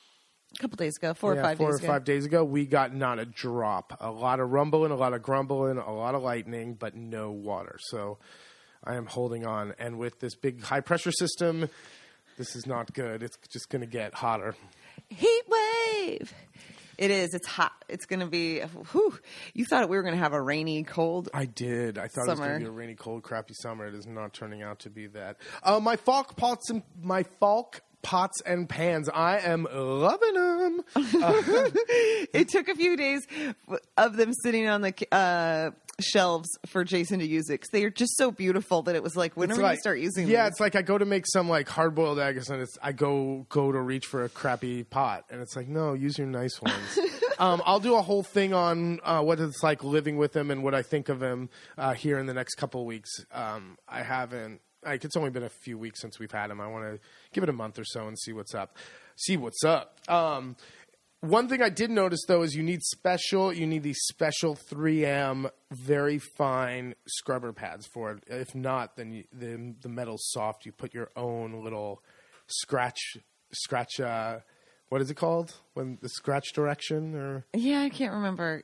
A couple days ago, four Yeah, or five four days or ago. five days ago, we got not a drop. A lot of rumbling, a lot of grumbling, a lot of lightning, but no water. So I am holding on. And with this big high pressure system, this is not good. It's just going to get hotter. Heat wave. It is. It's hot. It's going to be. Whew. You thought we were going to have a rainy, cold. I did. I thought it was Summer. going to be a rainy, cold, crappy summer. It is not turning out to be that. Uh, my falk pots and my falk. Pots and pans. I am loving them. Uh, It took a few days of them sitting on the uh, shelves for Jason to use it because they are just so beautiful that it was like, when it's are we going like- to start using Yeah, these? it's like I go to make some like hard boiled eggs, and it's I go go to reach for a crappy pot, and it's like, no, use your nice ones. um, I'll do a whole thing on uh, what it's like living with him and what I think of him uh, here in the next couple of weeks. Um, I haven't. Like, it's only been a few weeks since we've had him. I want to give it a month or so and see what's up. See what's up. Um, one thing I did notice, though, is you need special, you need these special three M, very fine scrubber pads for it. If not, then you, the the metal's soft. You put your own little scratch, scratch. Uh, what is it called? When the scratch direction or Yeah, I can't remember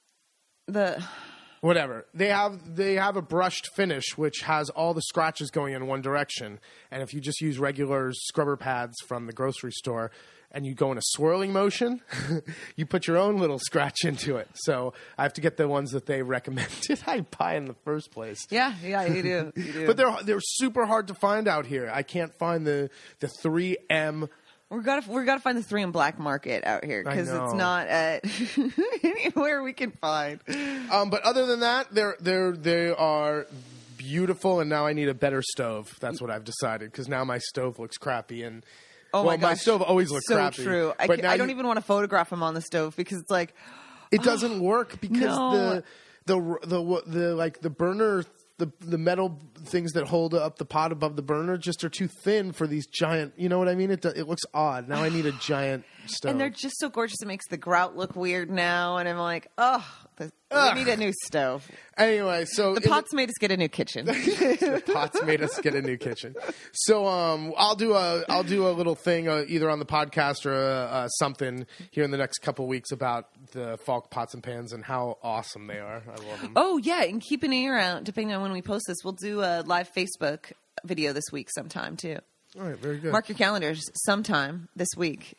the. whatever. They have they have a brushed finish which has all the scratches going in one direction. And if you just use regular scrubber pads from the grocery store and you go in a swirling motion, you put your own little scratch into it. So I have to get the ones that they recommended I buy in the first place. Yeah, yeah, you do. You do. But they're they're super hard to find out here. I can't find the the three M. We're gotta we gotta find the three in black market out here because I know. it's not at anywhere we can find. Um, but other than that, they're they're they are beautiful. And now I need a better stove. That's what I've decided because now my stove looks crappy and. Oh well, my gosh, my stove always looks so crappy. true. I, but ca- now I don't you- even want to photograph them on the stove because it's like It doesn't work because No. the, the the the like the burner the the metal things that hold up the pot above the burner just are too thin for these giant. You know what I mean? It do- it looks odd. Now I need a giant stove. and they're just so gorgeous. It makes the grout look weird now, and I'm like, oh, the, Ugh. we need a new stove. Anyway, so The in pots made us get a new kitchen. the pots made us get a new kitchen. So um, I'll do a I'll do a little thing uh, either on the podcast or uh, uh, something here in the next couple weeks about the Falk pots and pans and how awesome they are. I love them. Oh yeah, and keep an ear out. Depending on when we post this, we'll do a live Facebook video this week sometime too. All right, very good. Mark your calendars sometime this week.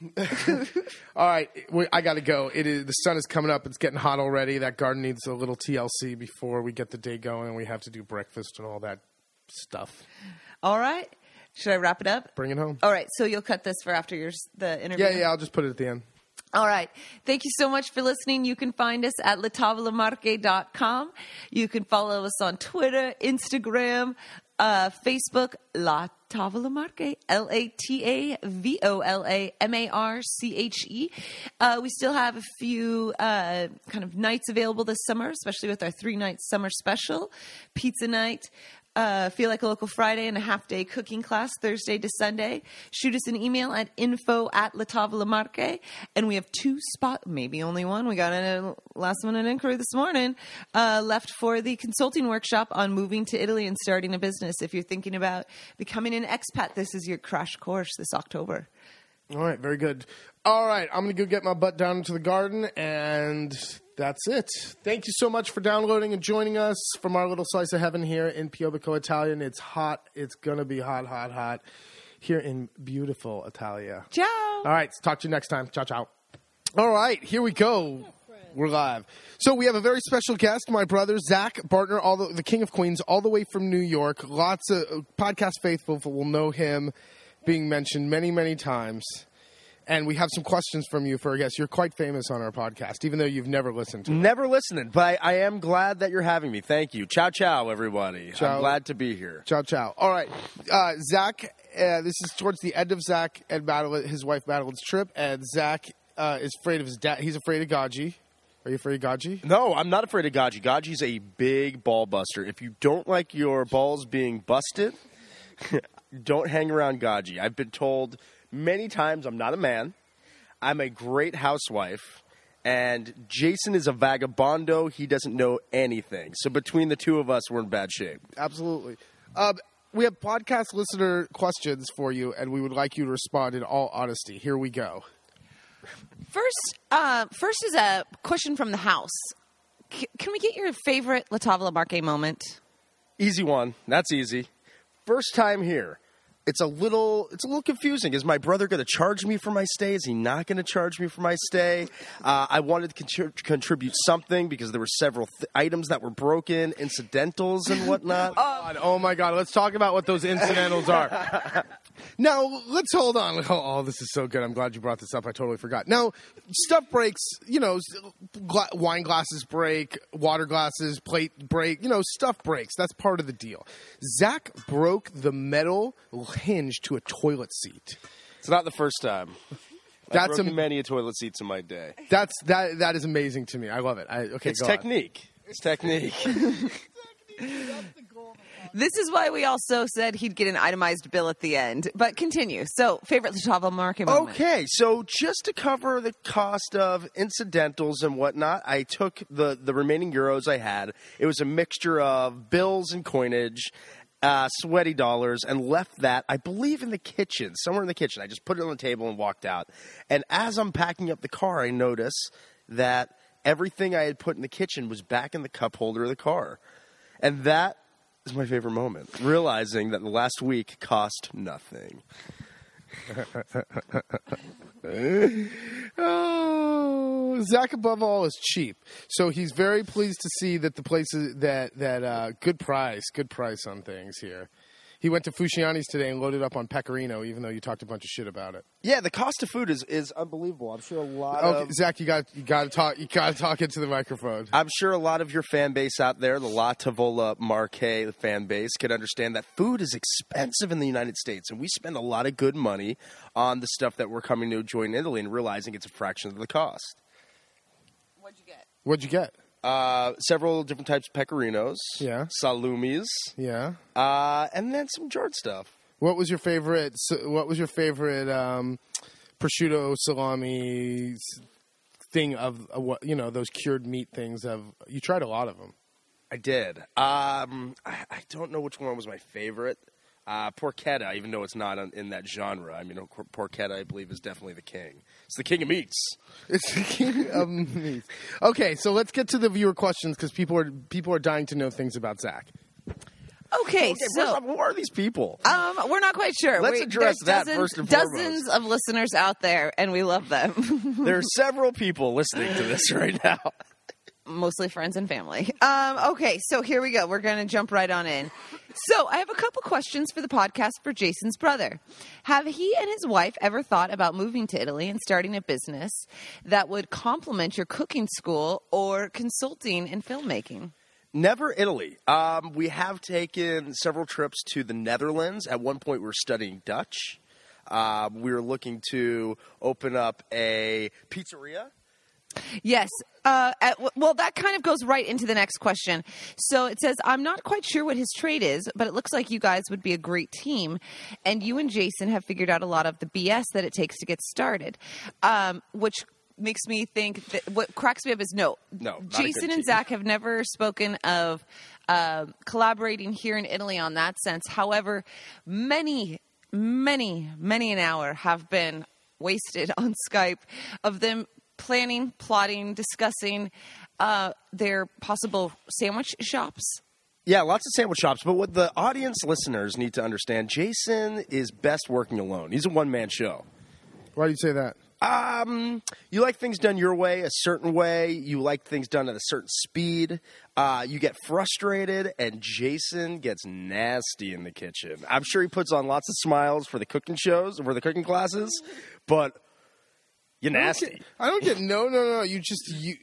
All right, we, I got to go. It is the sun is coming up. It's getting hot already. That garden needs a little T L C before we get the day going. We have to do breakfast and all that stuff. All right. Should I wrap it up? Bring it home. All right. So you'll cut this for after your the interview? Yeah, yeah. I'll just put it at the end. All right. Thank you so much for listening. You can find us at la tavola marque dot com. You can follow us on Twitter, Instagram, uh, Facebook, La Tavola Marche, L A T A V O L A M A R C H E. Uh, we still have a few uh, kind of nights available this summer, especially with our three-night summer special. Pizza night. Uh, Feel Like a Local Friday and a half-day cooking class Thursday to Sunday. Shoot us an email at info at La Tavola Marche. And we have two spot, maybe only one. We got a last-minute inquiry this morning uh, left for the consulting workshop on moving to Italy and starting a business. If you're thinking about becoming an expat, this is your crash course this October. All right, very good. All right, I'm going to go get my butt down into the garden, and that's it. Thank you so much for downloading and joining us from our little slice of heaven here in Piobico, Italian. It's hot. It's going to be hot, hot, hot here in beautiful Italia. Ciao. All right, talk to you next time. Ciao, ciao. All right, here we go. We're live. So we have a very special guest, my brother, Zach Bartner, all the, the King of Queens, all the way from New York. Lots of uh, podcast faithful will know him being mentioned many, many times. And we have some questions from you for our guest. You're quite famous on our podcast, even though you've never listened to it. Never listened, but I, I am glad that you're having me. Thank you. Ciao, ciao, everybody. Ciao. I'm glad to be here. Ciao, ciao. All right. Uh, Zach, uh, this is towards the end of Zach and Madeline, his wife Madeline's trip, and Zach uh, is afraid of his dad. He's afraid of Gaji. Are you afraid of Gaji? No, I'm not afraid of Gaji. Gaji's a big ball buster. If you don't like your balls being busted, don't hang around Gaji. I've been told many times I'm not a man. I'm a great housewife. And Jason is a vagabondo. He doesn't know anything. So between the two of us, we're in bad shape. Absolutely. Um, we have podcast listener questions for you, and we would like you to respond in all honesty. Here we go. First, uh, first is a question from the house. C- can we get your favorite La Tavola Marche moment? Easy one. That's easy. First time here. It's a little it's a little confusing. Is my brother going to charge me for my stay? Is he not going to charge me for my stay? Uh, I wanted to contri- contribute something because there were several th- items that were broken, incidentals and whatnot. God, oh, my God. Let's talk about what those incidentals are. Now, let's hold on. Oh, this is so good. I'm glad you brought this up. I totally forgot. Now, stuff breaks, you know, gla- wine glasses break, water glasses, plate break, you know, stuff breaks. That's part of the deal. Zach broke the metal hinge to a toilet seat. It's not the first time. That's I've broken am- many a toilet seats in my day. That's that. That is amazing to me. I love it. I, okay, It's go on. technique. It's technique. This is why we also said he'd get an itemized bill at the end. But continue. So, favorite La Tavola Marche moment. Okay, so just to cover the cost of incidentals and whatnot, I took the, the remaining euros I had. It was a mixture of bills and coinage, uh, sweaty dollars, and left that, I believe, in the kitchen, somewhere in the kitchen. I just put it on the table and walked out. And as I'm packing up the car, I notice that everything I had put in the kitchen was back in the cup holder of the car. And that is my favorite moment, realizing that the last week cost nothing. Oh, Zach, above all, is cheap. So he's very pleased to see that the places that that uh, good price, good price on things here. He went to Fusciani's today and loaded up on pecorino, even though you talked a bunch of shit about it. Yeah, the cost of food is, is unbelievable. I'm sure a lot Okay, of Zach, you got you got to talk. You got to talk into the microphone. I'm sure a lot of your fan base out there, the La Tavola Marche fan base, can understand that food is expensive in the United States, and we spend a lot of good money on the stuff that we're coming to enjoy in Italy and realizing it's a fraction of the cost. What'd you get? What'd you get? Uh, several different types of pecorinos, Yeah. salumis, Yeah. uh, and then some jarred stuff. What was your favorite? What was your favorite um, prosciutto salami thing of uh, what you know those cured meat things? Of you tried a lot of them. I did. Um, I, I don't know which one was my favorite. Uh, porchetta, even though it's not on, in that genre. I mean, porchetta, I believe, is definitely the king. It's the king of meats. It's the king of meats. Okay, so let's get to the viewer questions because people are people are dying to know things about Zach. Okay, Okay, first so off, who are these people? um, we're not quite sure. Let's we, address there's that dozens, first and foremost. Dozens of listeners out there, and we love them. There are several people listening to this right now. Mostly friends and family. Um, okay, so here we go. We're going to jump right on in. So I have a couple questions for the podcast for Jason's brother. Have he and his wife ever thought about moving to Italy and starting a business that would complement your cooking school or consulting and filmmaking? Never Italy. Um, we have taken several trips to the Netherlands. At one point, we were studying Dutch. Uh, we were looking to open up a pizzeria. Yes. Uh, at, well, that kind of goes right into the next question. So it says, I'm not quite sure what his trade is, but it looks like you guys would be a great team. And you and Jason have figured out a lot of the B S that it takes to get started, um, which makes me think that what cracks me up is no. No, not a Jason good and team. Zach have never spoken of uh, collaborating here in Italy on that sense. However, many, many, many an hour have been wasted on Skype of them planning, plotting, discussing uh, their possible sandwich shops. Yeah, lots of sandwich shops. But what the audience listeners need to understand, Jason is best working alone. He's a one-man show. Why do you say that? Um, you like things done your way, a certain way. You like things done at a certain speed. Uh, you get frustrated, and Jason gets nasty in the kitchen. I'm sure he puts on lots of smiles for the cooking shows, for the cooking classes, but you're nasty. I don't get, I don't get no, no, no. You just, you.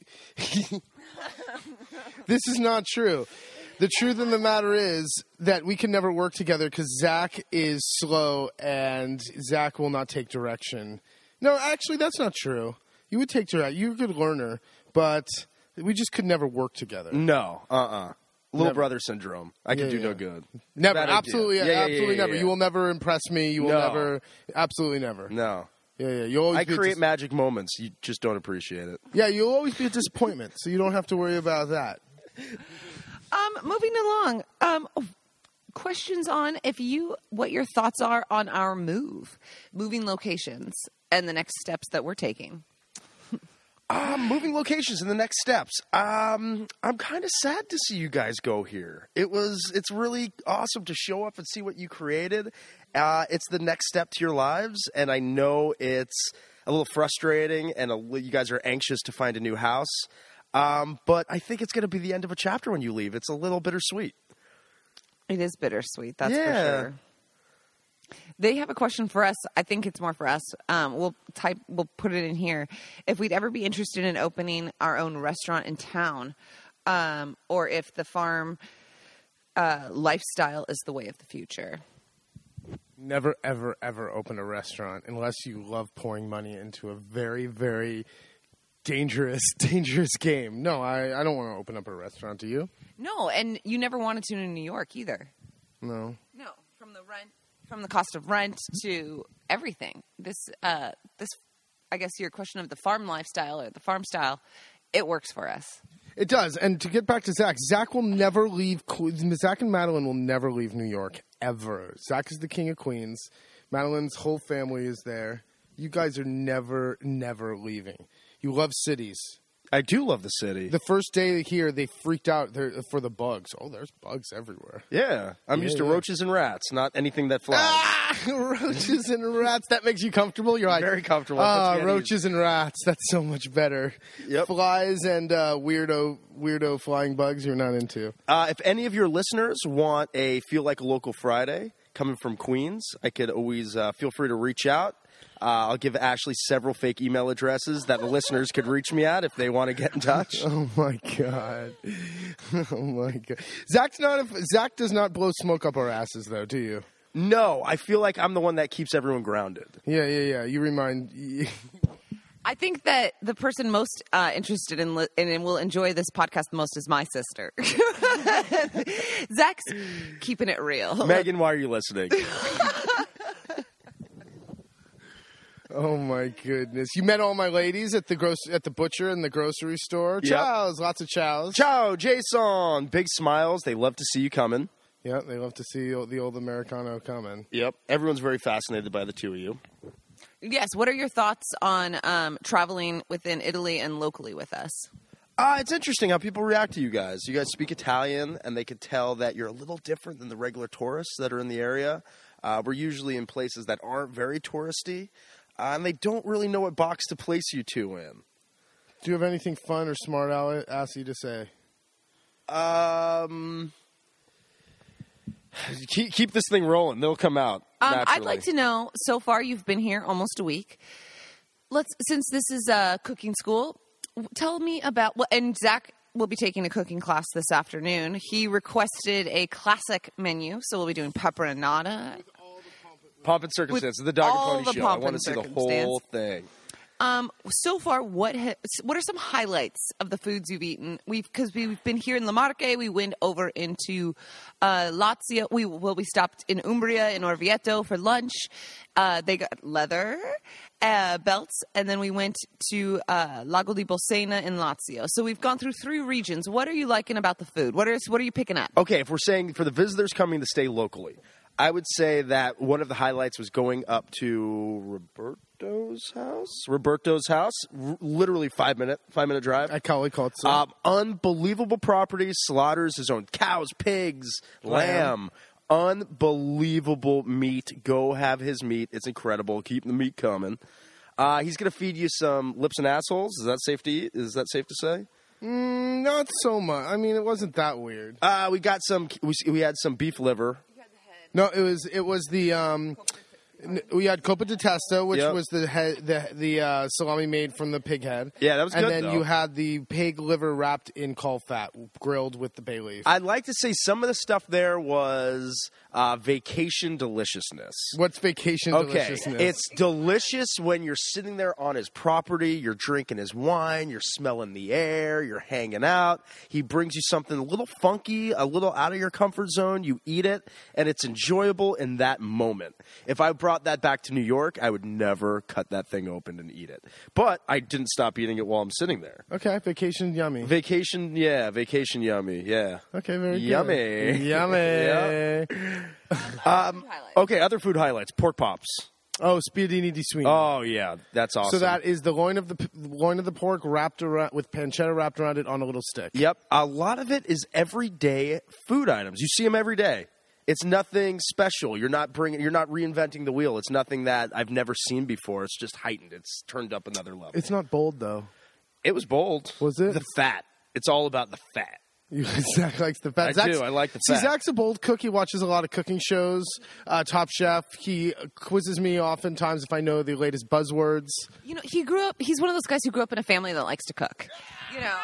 This is not true. The truth of the matter is that we can never work together because Zach is slow and Zach will not take direction. No, actually, that's not true. You would take direction. You're a good learner, but we just could never work together. No, uh-uh. Little Never. brother syndrome. I can Yeah, do yeah. no good. Never, Bad idea. absolutely, Yeah, yeah, yeah, absolutely yeah, never. yeah. You will never impress me. You will No. never, absolutely never. No. Yeah, yeah. You always I be a create dis- magic moments. You just don't appreciate it. Yeah, you'll always be a disappointment, so you don't have to worry about that. Um, moving along, um, questions on if you, what your thoughts are on our move, moving locations, and the next steps that we're taking. Um, moving locations and the next steps. Um, I'm kind of sad to see you guys go here. It was, it's really awesome to show up and see what you created. Uh, it's the next step to your lives, and I know it's a little frustrating, and a, li- you guys are anxious to find a new house. Um, but I think it's going to be the end of a chapter when you leave. It's a little bittersweet. It is bittersweet, that's Yeah. for sure. They have a question for us. I think it's more for us. Um, we'll type. We'll put it in here. If we'd ever be interested in opening our own restaurant in town, um, or if the farm uh, lifestyle is the way of the future. Never, ever, ever open a restaurant unless you love pouring money into a very, very dangerous, dangerous game. No, I, I don't want to open up a restaurant. Do you? No, and you never wanted to in New York either. No. No, from the rent, from the cost of rent to everything. This, uh, this, I guess your question of the farm lifestyle or the farm style, it works for us. It does. And to get back to Zach, Zach will never leave. Zach and Madeline will never leave New York, ever. Zach is the king of Queens. Madeline's whole family is there. You guys are never, never leaving. You love cities. I do love the city. The first day here, they freaked out there for the bugs. Oh, there's bugs everywhere. yeah, I'm Yeah, used to yeah. roaches and rats, not anything that flies. Ah, roaches and rats. That makes you comfortable. You're like Very comfortable. Ah, Puts me at roaches and rats. That's so much better. Yep. Flies and uh, weirdo, weirdo flying bugs. You're not into. Uh, if any of your listeners want a Feel Like a Local Friday coming from Queens, I could always uh, feel free to reach out. Uh, I'll give Ashley several fake email addresses that the listeners could reach me at if they want to get in touch. Oh my god. Oh my god. Zach's not. A, Zach does not blow smoke up our asses, though. Do you? No, I feel like I'm the one that keeps everyone grounded. Yeah, yeah, yeah. You remind. I think that the person most uh, interested in li- and and will enjoy this podcast the most is my sister. Zach's keeping it real. Megan, why are you listening? Oh my goodness! You met all my ladies at the gross at the butcher and the grocery store. Yep. Chows, lots of chows. Ciao, Jason. Big smiles. They love to see you coming. Yeah, they love to see the old Americano coming. Yep. Everyone's very fascinated by the two of you. Yes. What are your thoughts on um, traveling within Italy and locally with us? Uh, it's interesting how people react to you guys. You guys speak Italian, and they could tell that you're a little different than the regular tourists that are in the area. Uh, we're usually in places that aren't very touristy, uh, and they don't really know what box to place you two in. Do you have anything fun or smart assy to say? Um, keep, keep this thing rolling. They'll come out. Um, I'd naturally. like to know. So far, you've been here almost a week. Let's since this is a cooking school. Tell me about well, and Zach will be taking a cooking class this afternoon. He requested a classic menu, so we'll be doing pepper and nata. Pomp and circumstance. The Dog all and Pony the Show. I pomp want to and see the circumstance. whole thing. Um, so far, what ha- what are some highlights of the foods you've eaten? We've because we've been here in La Marche. We went over into uh, Lazio. We well, we stopped in Umbria in Orvieto for lunch. Uh, they got leather uh, belts, and then we went to uh, Lago di Bolsena in Lazio. So we've gone through three regions. What are you liking about the food? What are what are you picking up? Okay, if we're saying for the visitors coming to stay locally, I would say that one of the highlights was going up to Roberto's house. Roberto's house, r- literally five minute, five minute drive. At Cali Cozzo. Um, unbelievable property. Slaughters his own cows, pigs, lamb. Lamb. Unbelievable meat. Go have his meat. It's incredible. Keep the meat coming. Uh, he's going to feed you some lips and assholes. Is that safe to eat? Is that safe to say? Mm, not so much. I mean, it wasn't that weird. Uh, we got some. We, we had some beef liver. No, it was it was the um, n- we had Coppa di Testa, which Yep. was the head, the the uh, salami made from the pig head. Yeah, that was and good, then though. you had the pig liver wrapped in caul fat, grilled with the bay leaf. I'd like to say some of the stuff there was uh, vacation deliciousness. What's vacation Okay, deliciousness? it's delicious when you're sitting there on his property, you're drinking his wine, you're smelling the air, you're hanging out. He brings you something a little funky, a little out of your comfort zone. You eat it, and it's enjoyable in that moment. If I brought that back to New York, I would never cut that thing open and eat it. But I didn't stop eating it while I'm sitting there. okay, vacation yummy. Vacation, yeah, vacation yummy, yeah. okay, very Yummy. good. Yummy. Yep. Um, okay, other food highlights. Pork pops. Oh, spiedini di suino. Oh, yeah, that's awesome. So that is the loin of the p- loin of the pork wrapped around with pancetta wrapped around it on a little stick. Yep. A lot of it is everyday food items. You see them every day. It's nothing special. You're not bringing. You're not reinventing the wheel. It's nothing that I've never seen before. It's just heightened. It's turned up another level. It's not bold though. It was bold. Was it? The fat. It's all about the fat. You, Zach likes the fat. I Zach's, do. I like the See, fat. Zach's a bold cook. He watches a lot of cooking shows. Uh, Top Chef. He quizzes me oftentimes if I know the latest buzzwords. You know, he grew up. He's one of those guys who grew up in a family that likes to cook. You know,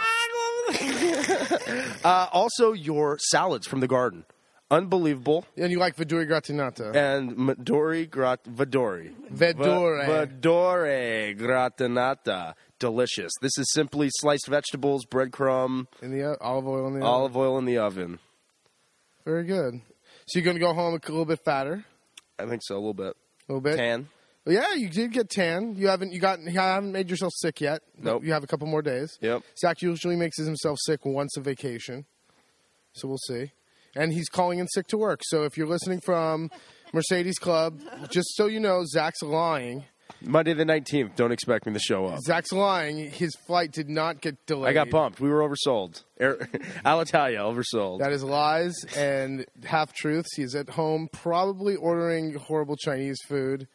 Uh, also, your salads from the garden. Unbelievable. And you like Viduri Gratinata. And Midori grat Vadori. Vedore. Va- Vadore gratinata. Delicious. This is simply sliced vegetables, breadcrumb, in the uh, olive oil in the olive oven. oil in the oven. Very good. So you're going to go home a little bit fatter, I think so, a little bit. a little bit. Tan. Well, yeah, you did get tan. You haven't you got you haven't made yourself sick yet. Nope. You have a couple more days. Yep. Zach usually makes himself sick once a vacation, so we'll see. And he's calling in sick to work. So if you're listening from Mercedes Club, just so you know, Zach's lying. Monday the nineteenth. Don't expect me to show up. Zach's lying. His flight did not get delayed. I got bumped. We were oversold. Air- Alitalia oversold. That is lies and half truths. He's at home, probably ordering horrible Chinese food.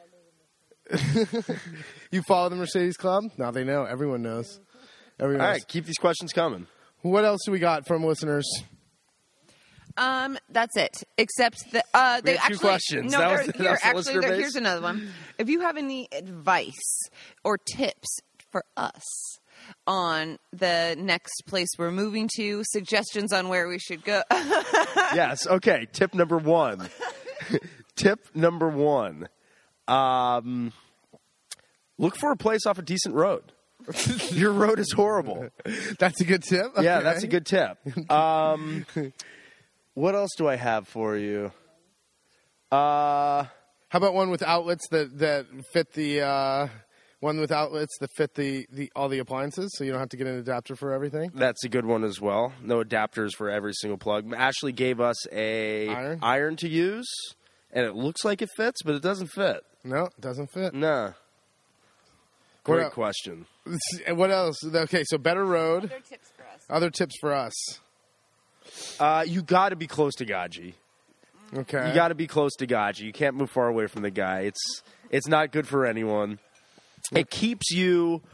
You follow the Mercedes Club? Now they know. Everyone knows. Everyone All knows. right, keep these questions coming. What else do we got from listeners? um, that's it. Except that uh, they had two actually questions. no. That there- was- that here, was the actually, listener there- base? here's another one. If you have any advice or tips for us on the next place we're moving to, suggestions on where we should go. Yes. Okay. Tip number one. Tip number one. Um, look for a place off a decent road. Your road is horrible. That's a good tip. Yeah, Okay. that's a good tip. Um, what else do I have for you? Uh, How about one with outlets that that fit the uh, one with outlets that fit the, the all the appliances, so you don't have to get an adapter for everything. that's a good one as well. No adapters for every single plug. Ashley gave us a Iron? iron to use, and it looks like it fits, but it doesn't fit. No, it doesn't fit. Nah. What Great el- question. What else? Okay, so better road. tips for us. Other tips for us. Uh, you got to be close to Gaji. Okay. You got to be close to Gaji. You can't move far away from the guy. It's it's not good for anyone. It keeps you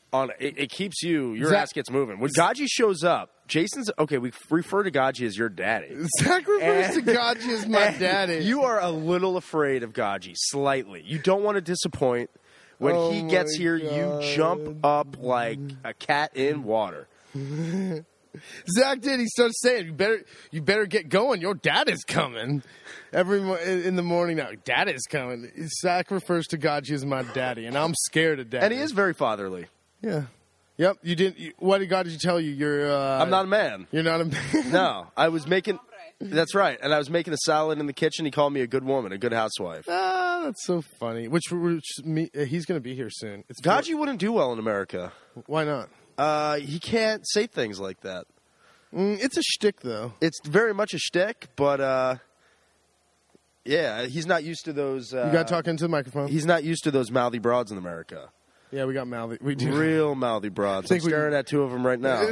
On it, it keeps you. Your Zach- ass gets moving. When Gaji shows up, Jason's okay. We refer to Gaji as your daddy. Zach refers to And- Gaji as my and daddy. You are a little afraid of Gaji, slightly. You don't want to disappoint. When Oh he gets my here, God. you jump up like a cat in water. Zach did. He started saying, "You better, you better get going. Your dad is coming." Every mo- in in the morning now, dad is coming. Zach refers to Gaji as my daddy, and I'm scared of daddy. And he is very fatherly. Yeah. Yep. You didn't. You, what did Gaji tell you? You're. Uh, I'm not a man. You're not a man. No, I was making. That's right. And I was making a salad in the kitchen. He called me a good woman, a good housewife. Ah, that's so funny. Which, which me, uh, he's going to be here soon. It's Gaji wouldn't do well in America. Why not? Uh, he can't say things like that. Mm, it's a shtick, though. It's very much a shtick, but uh, yeah, he's not used to those. Uh, You got to talk into the microphone. He's not used to those mouthy broads in America. Yeah, we got mouthy. We do. Real mouthy broads. I'm Think we- staring at two of them right now.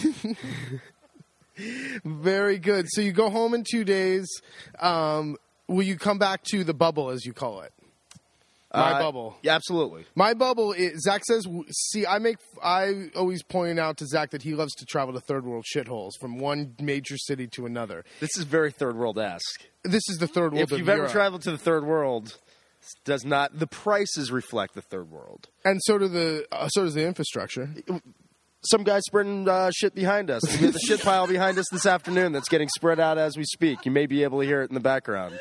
Very good. So you go home in two days. Um, will you come back to the bubble, as you call it? My Uh, bubble. Yeah, absolutely. My bubble. Is, Zach says. See, I make. I always point out to Zach that he loves to travel to third world shitholes from one major city to another. This is very third world-esque. This is the third world. If of you've ever Europe. traveled to the third world, does not the prices reflect the third world? and so do the. Uh, so does the infrastructure. Some guy spreading uh, shit behind us. We have the shit pile behind us this afternoon that's getting spread out as we speak. You may be able to hear it in the background.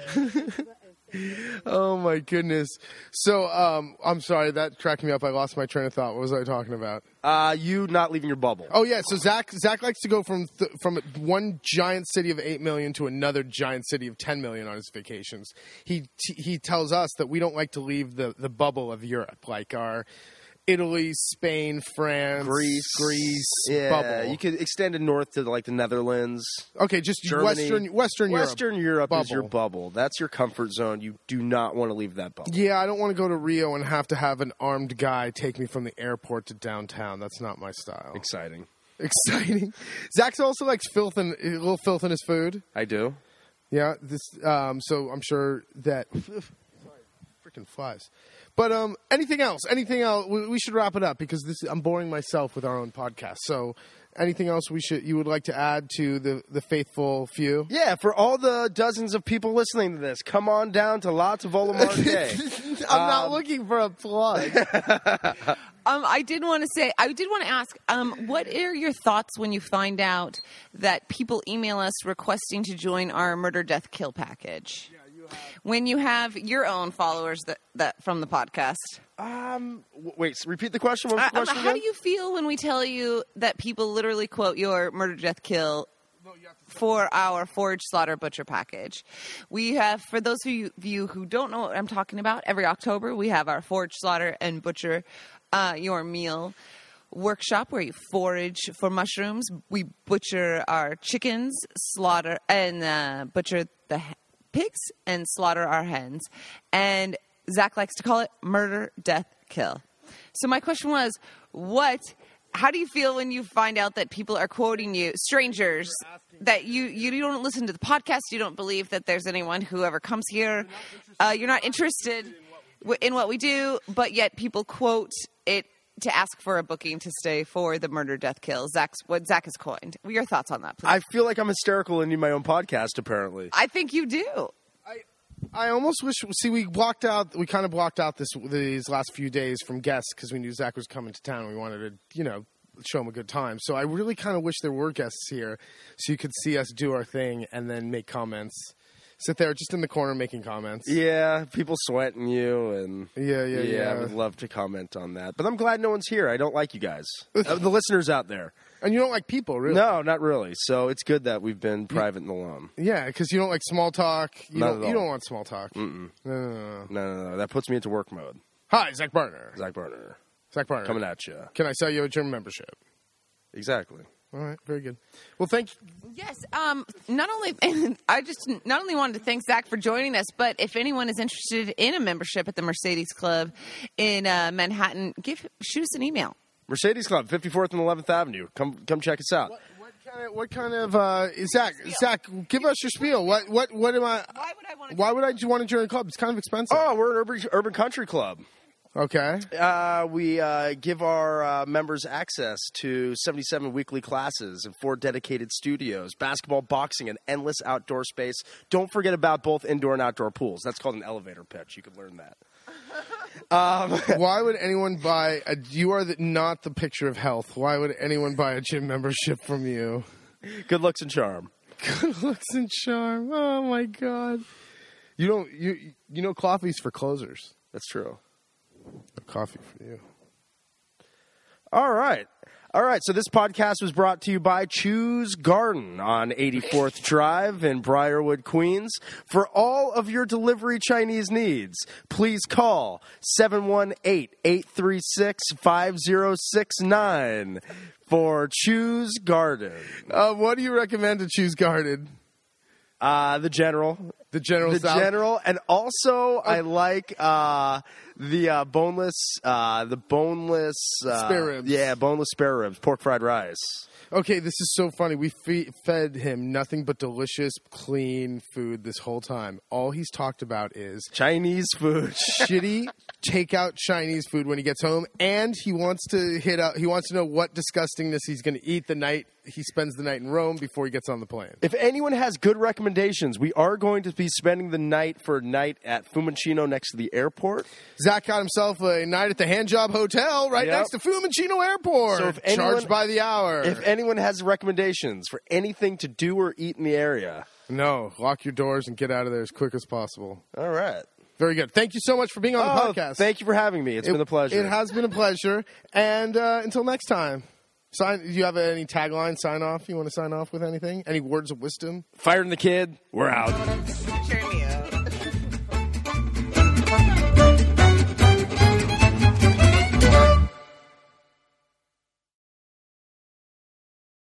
Oh my goodness. So um, I'm sorry that cracked me up. I lost my train of thought. What was I talking about? Uh, you not leaving your bubble. Oh yeah, so Zach Zach likes to go from th- from one giant city of eight million to another giant city of ten million on his vacations. He t- he tells us that we don't like to leave the, the bubble of Europe, like our Italy, Spain, France, Greece, Greece yeah, bubble. you could extend it north to like the Netherlands. Okay, just Germany. Western Western Europe. Western Europe is your bubble. bubble. That's your comfort zone. You do not want to leave that bubble. Yeah, I don't want to go to Rio and have to have an armed guy take me from the airport to downtown. That's not my style. Exciting. Exciting. Zach also likes filth and a little filth in his food. I do. Yeah, this. Um, so I'm sure that freaking flies. But um, anything else? Anything else? We, we should wrap it up because this. I'm boring myself with our own podcast. So, anything else we should you would like to add to the the faithful few? Yeah, for all the dozens of people listening to this, come on down to La Tavola Marche. I'm not looking for a plug. Um, I did want to say, I did want to ask, um, what are your thoughts when you find out that people email us requesting to join our Murder, Death, Kill package? When you have your own followers that, that from the podcast. Um, w- wait, s- repeat the question. What was the Uh, um, question how again? do you feel when we tell you that people literally quote your Murder, Death, Kill for our Forage, Slaughter, Butcher package? We have, for those of you, of you who don't know what I'm talking about, every October we have our Forage, Slaughter, and Butcher uh, your meal workshop where you forage for mushrooms. We butcher our chickens, slaughter, and uh, butcher the h- pigs, and slaughter our hens. And Zach likes to call it murder, death, kill. So my question was, what... How do you feel when you find out that people are quoting you, strangers, that you, you don't listen to the podcast, you don't believe that there's anyone who ever comes here, uh, you're not interested w- in what we do, but yet people quote it to ask for a booking to stay for the murder, death, kill. Zach's what Zach has coined. What are your thoughts on that, please? I feel like I'm hysterical and need my own podcast, apparently. I think you do. I almost wish. See, we blocked out. We kind of blocked out this these last few days from guests because we knew Zach was coming to town. And we wanted to, you know, show him a good time. So I really kind of wish there were guests here, so you could see us do our thing and then make comments. Sit there just in the corner making comments. Yeah, people sweating you, and Yeah, yeah, yeah. I would love to comment on that. But I'm glad no one's here. I don't like you guys, uh, the listeners out there. And you don't like people, really? No, not really. So it's good that we've been private and alone. Yeah, because you don't like small talk. You Not don't. at You all. don't want small talk. Mm-mm. No, no, no, no. No, no, no. That puts me into work mode. Hi, Zach Barner. Zach Barner, Zach Barner. coming at you. Can I sell you a gym membership? Exactly. All right, very good. Well, thank you. Yes. Um. Not only I just not only wanted to thank Zach for joining us, but if anyone is interested in a membership at the Mercedes Club in uh, Manhattan, give shoot us an email. Mercedes Club, fifty-fourth and eleventh Avenue. Come, come check us out. What, what kind of? What kind of? Uh, Zach, Zach, give us your spiel. What? What? What am I? Why would I want to? Why would I want to join a club? It's kind of expensive. Oh, we're an urban, urban country club. Okay. Uh, we uh, give our uh, members access to seventy-seven weekly classes and four dedicated studios, basketball, boxing, and endless outdoor space. Don't forget about both indoor and outdoor pools. That's called an elevator pitch. You can learn that. Um, Why would anyone buy a, you are the, not the picture of health. Why would anyone buy a gym membership from you? Good looks and charm. Good looks and charm. Oh my God. You don't you you know coffee's for closers. That's true. Coffee for you. All right. All right. So this podcast was brought to you by Choose Garden on eighty-fourth Drive in Briarwood, Queens. For all of your delivery Chinese needs, please call seven one eight, eight three six, five zero six nine for Choose Garden. Uh, what do you recommend to Choose Garden? Uh, the General. The General The South? General. And also, I like uh, the uh, boneless, uh, the boneless... Uh, Spare ribs. Yeah, boneless spare ribs, pork fried rice. Okay, this is so funny. We fe- fed him nothing but delicious, clean food this whole time. All he's talked about is Chinese food. shitty takeout Chinese food when he gets home, and he wants to hit out. He wants to know what disgustingness he's going to eat the night he spends the night in Rome before he gets on the plane. If anyone has good recommendations, we are going to be spending the night for a night at Fumancino next to the airport. Zach got himself a night at the Handjob Hotel right Yep. next to Fumancino Airport. So if anyone- charged by the hour. If anyone has recommendations for anything to do or eat in the area. no, lock your doors and get out of there as quick as possible. All right. Very good. Thank you so much for being on Oh, the podcast. thank you for having me. It's It- been a pleasure. It has been a pleasure. And uh, until next time. Sign. Do you have any tagline, sign off? You want to sign off with anything? Any words of wisdom? Firing the kid. We're out.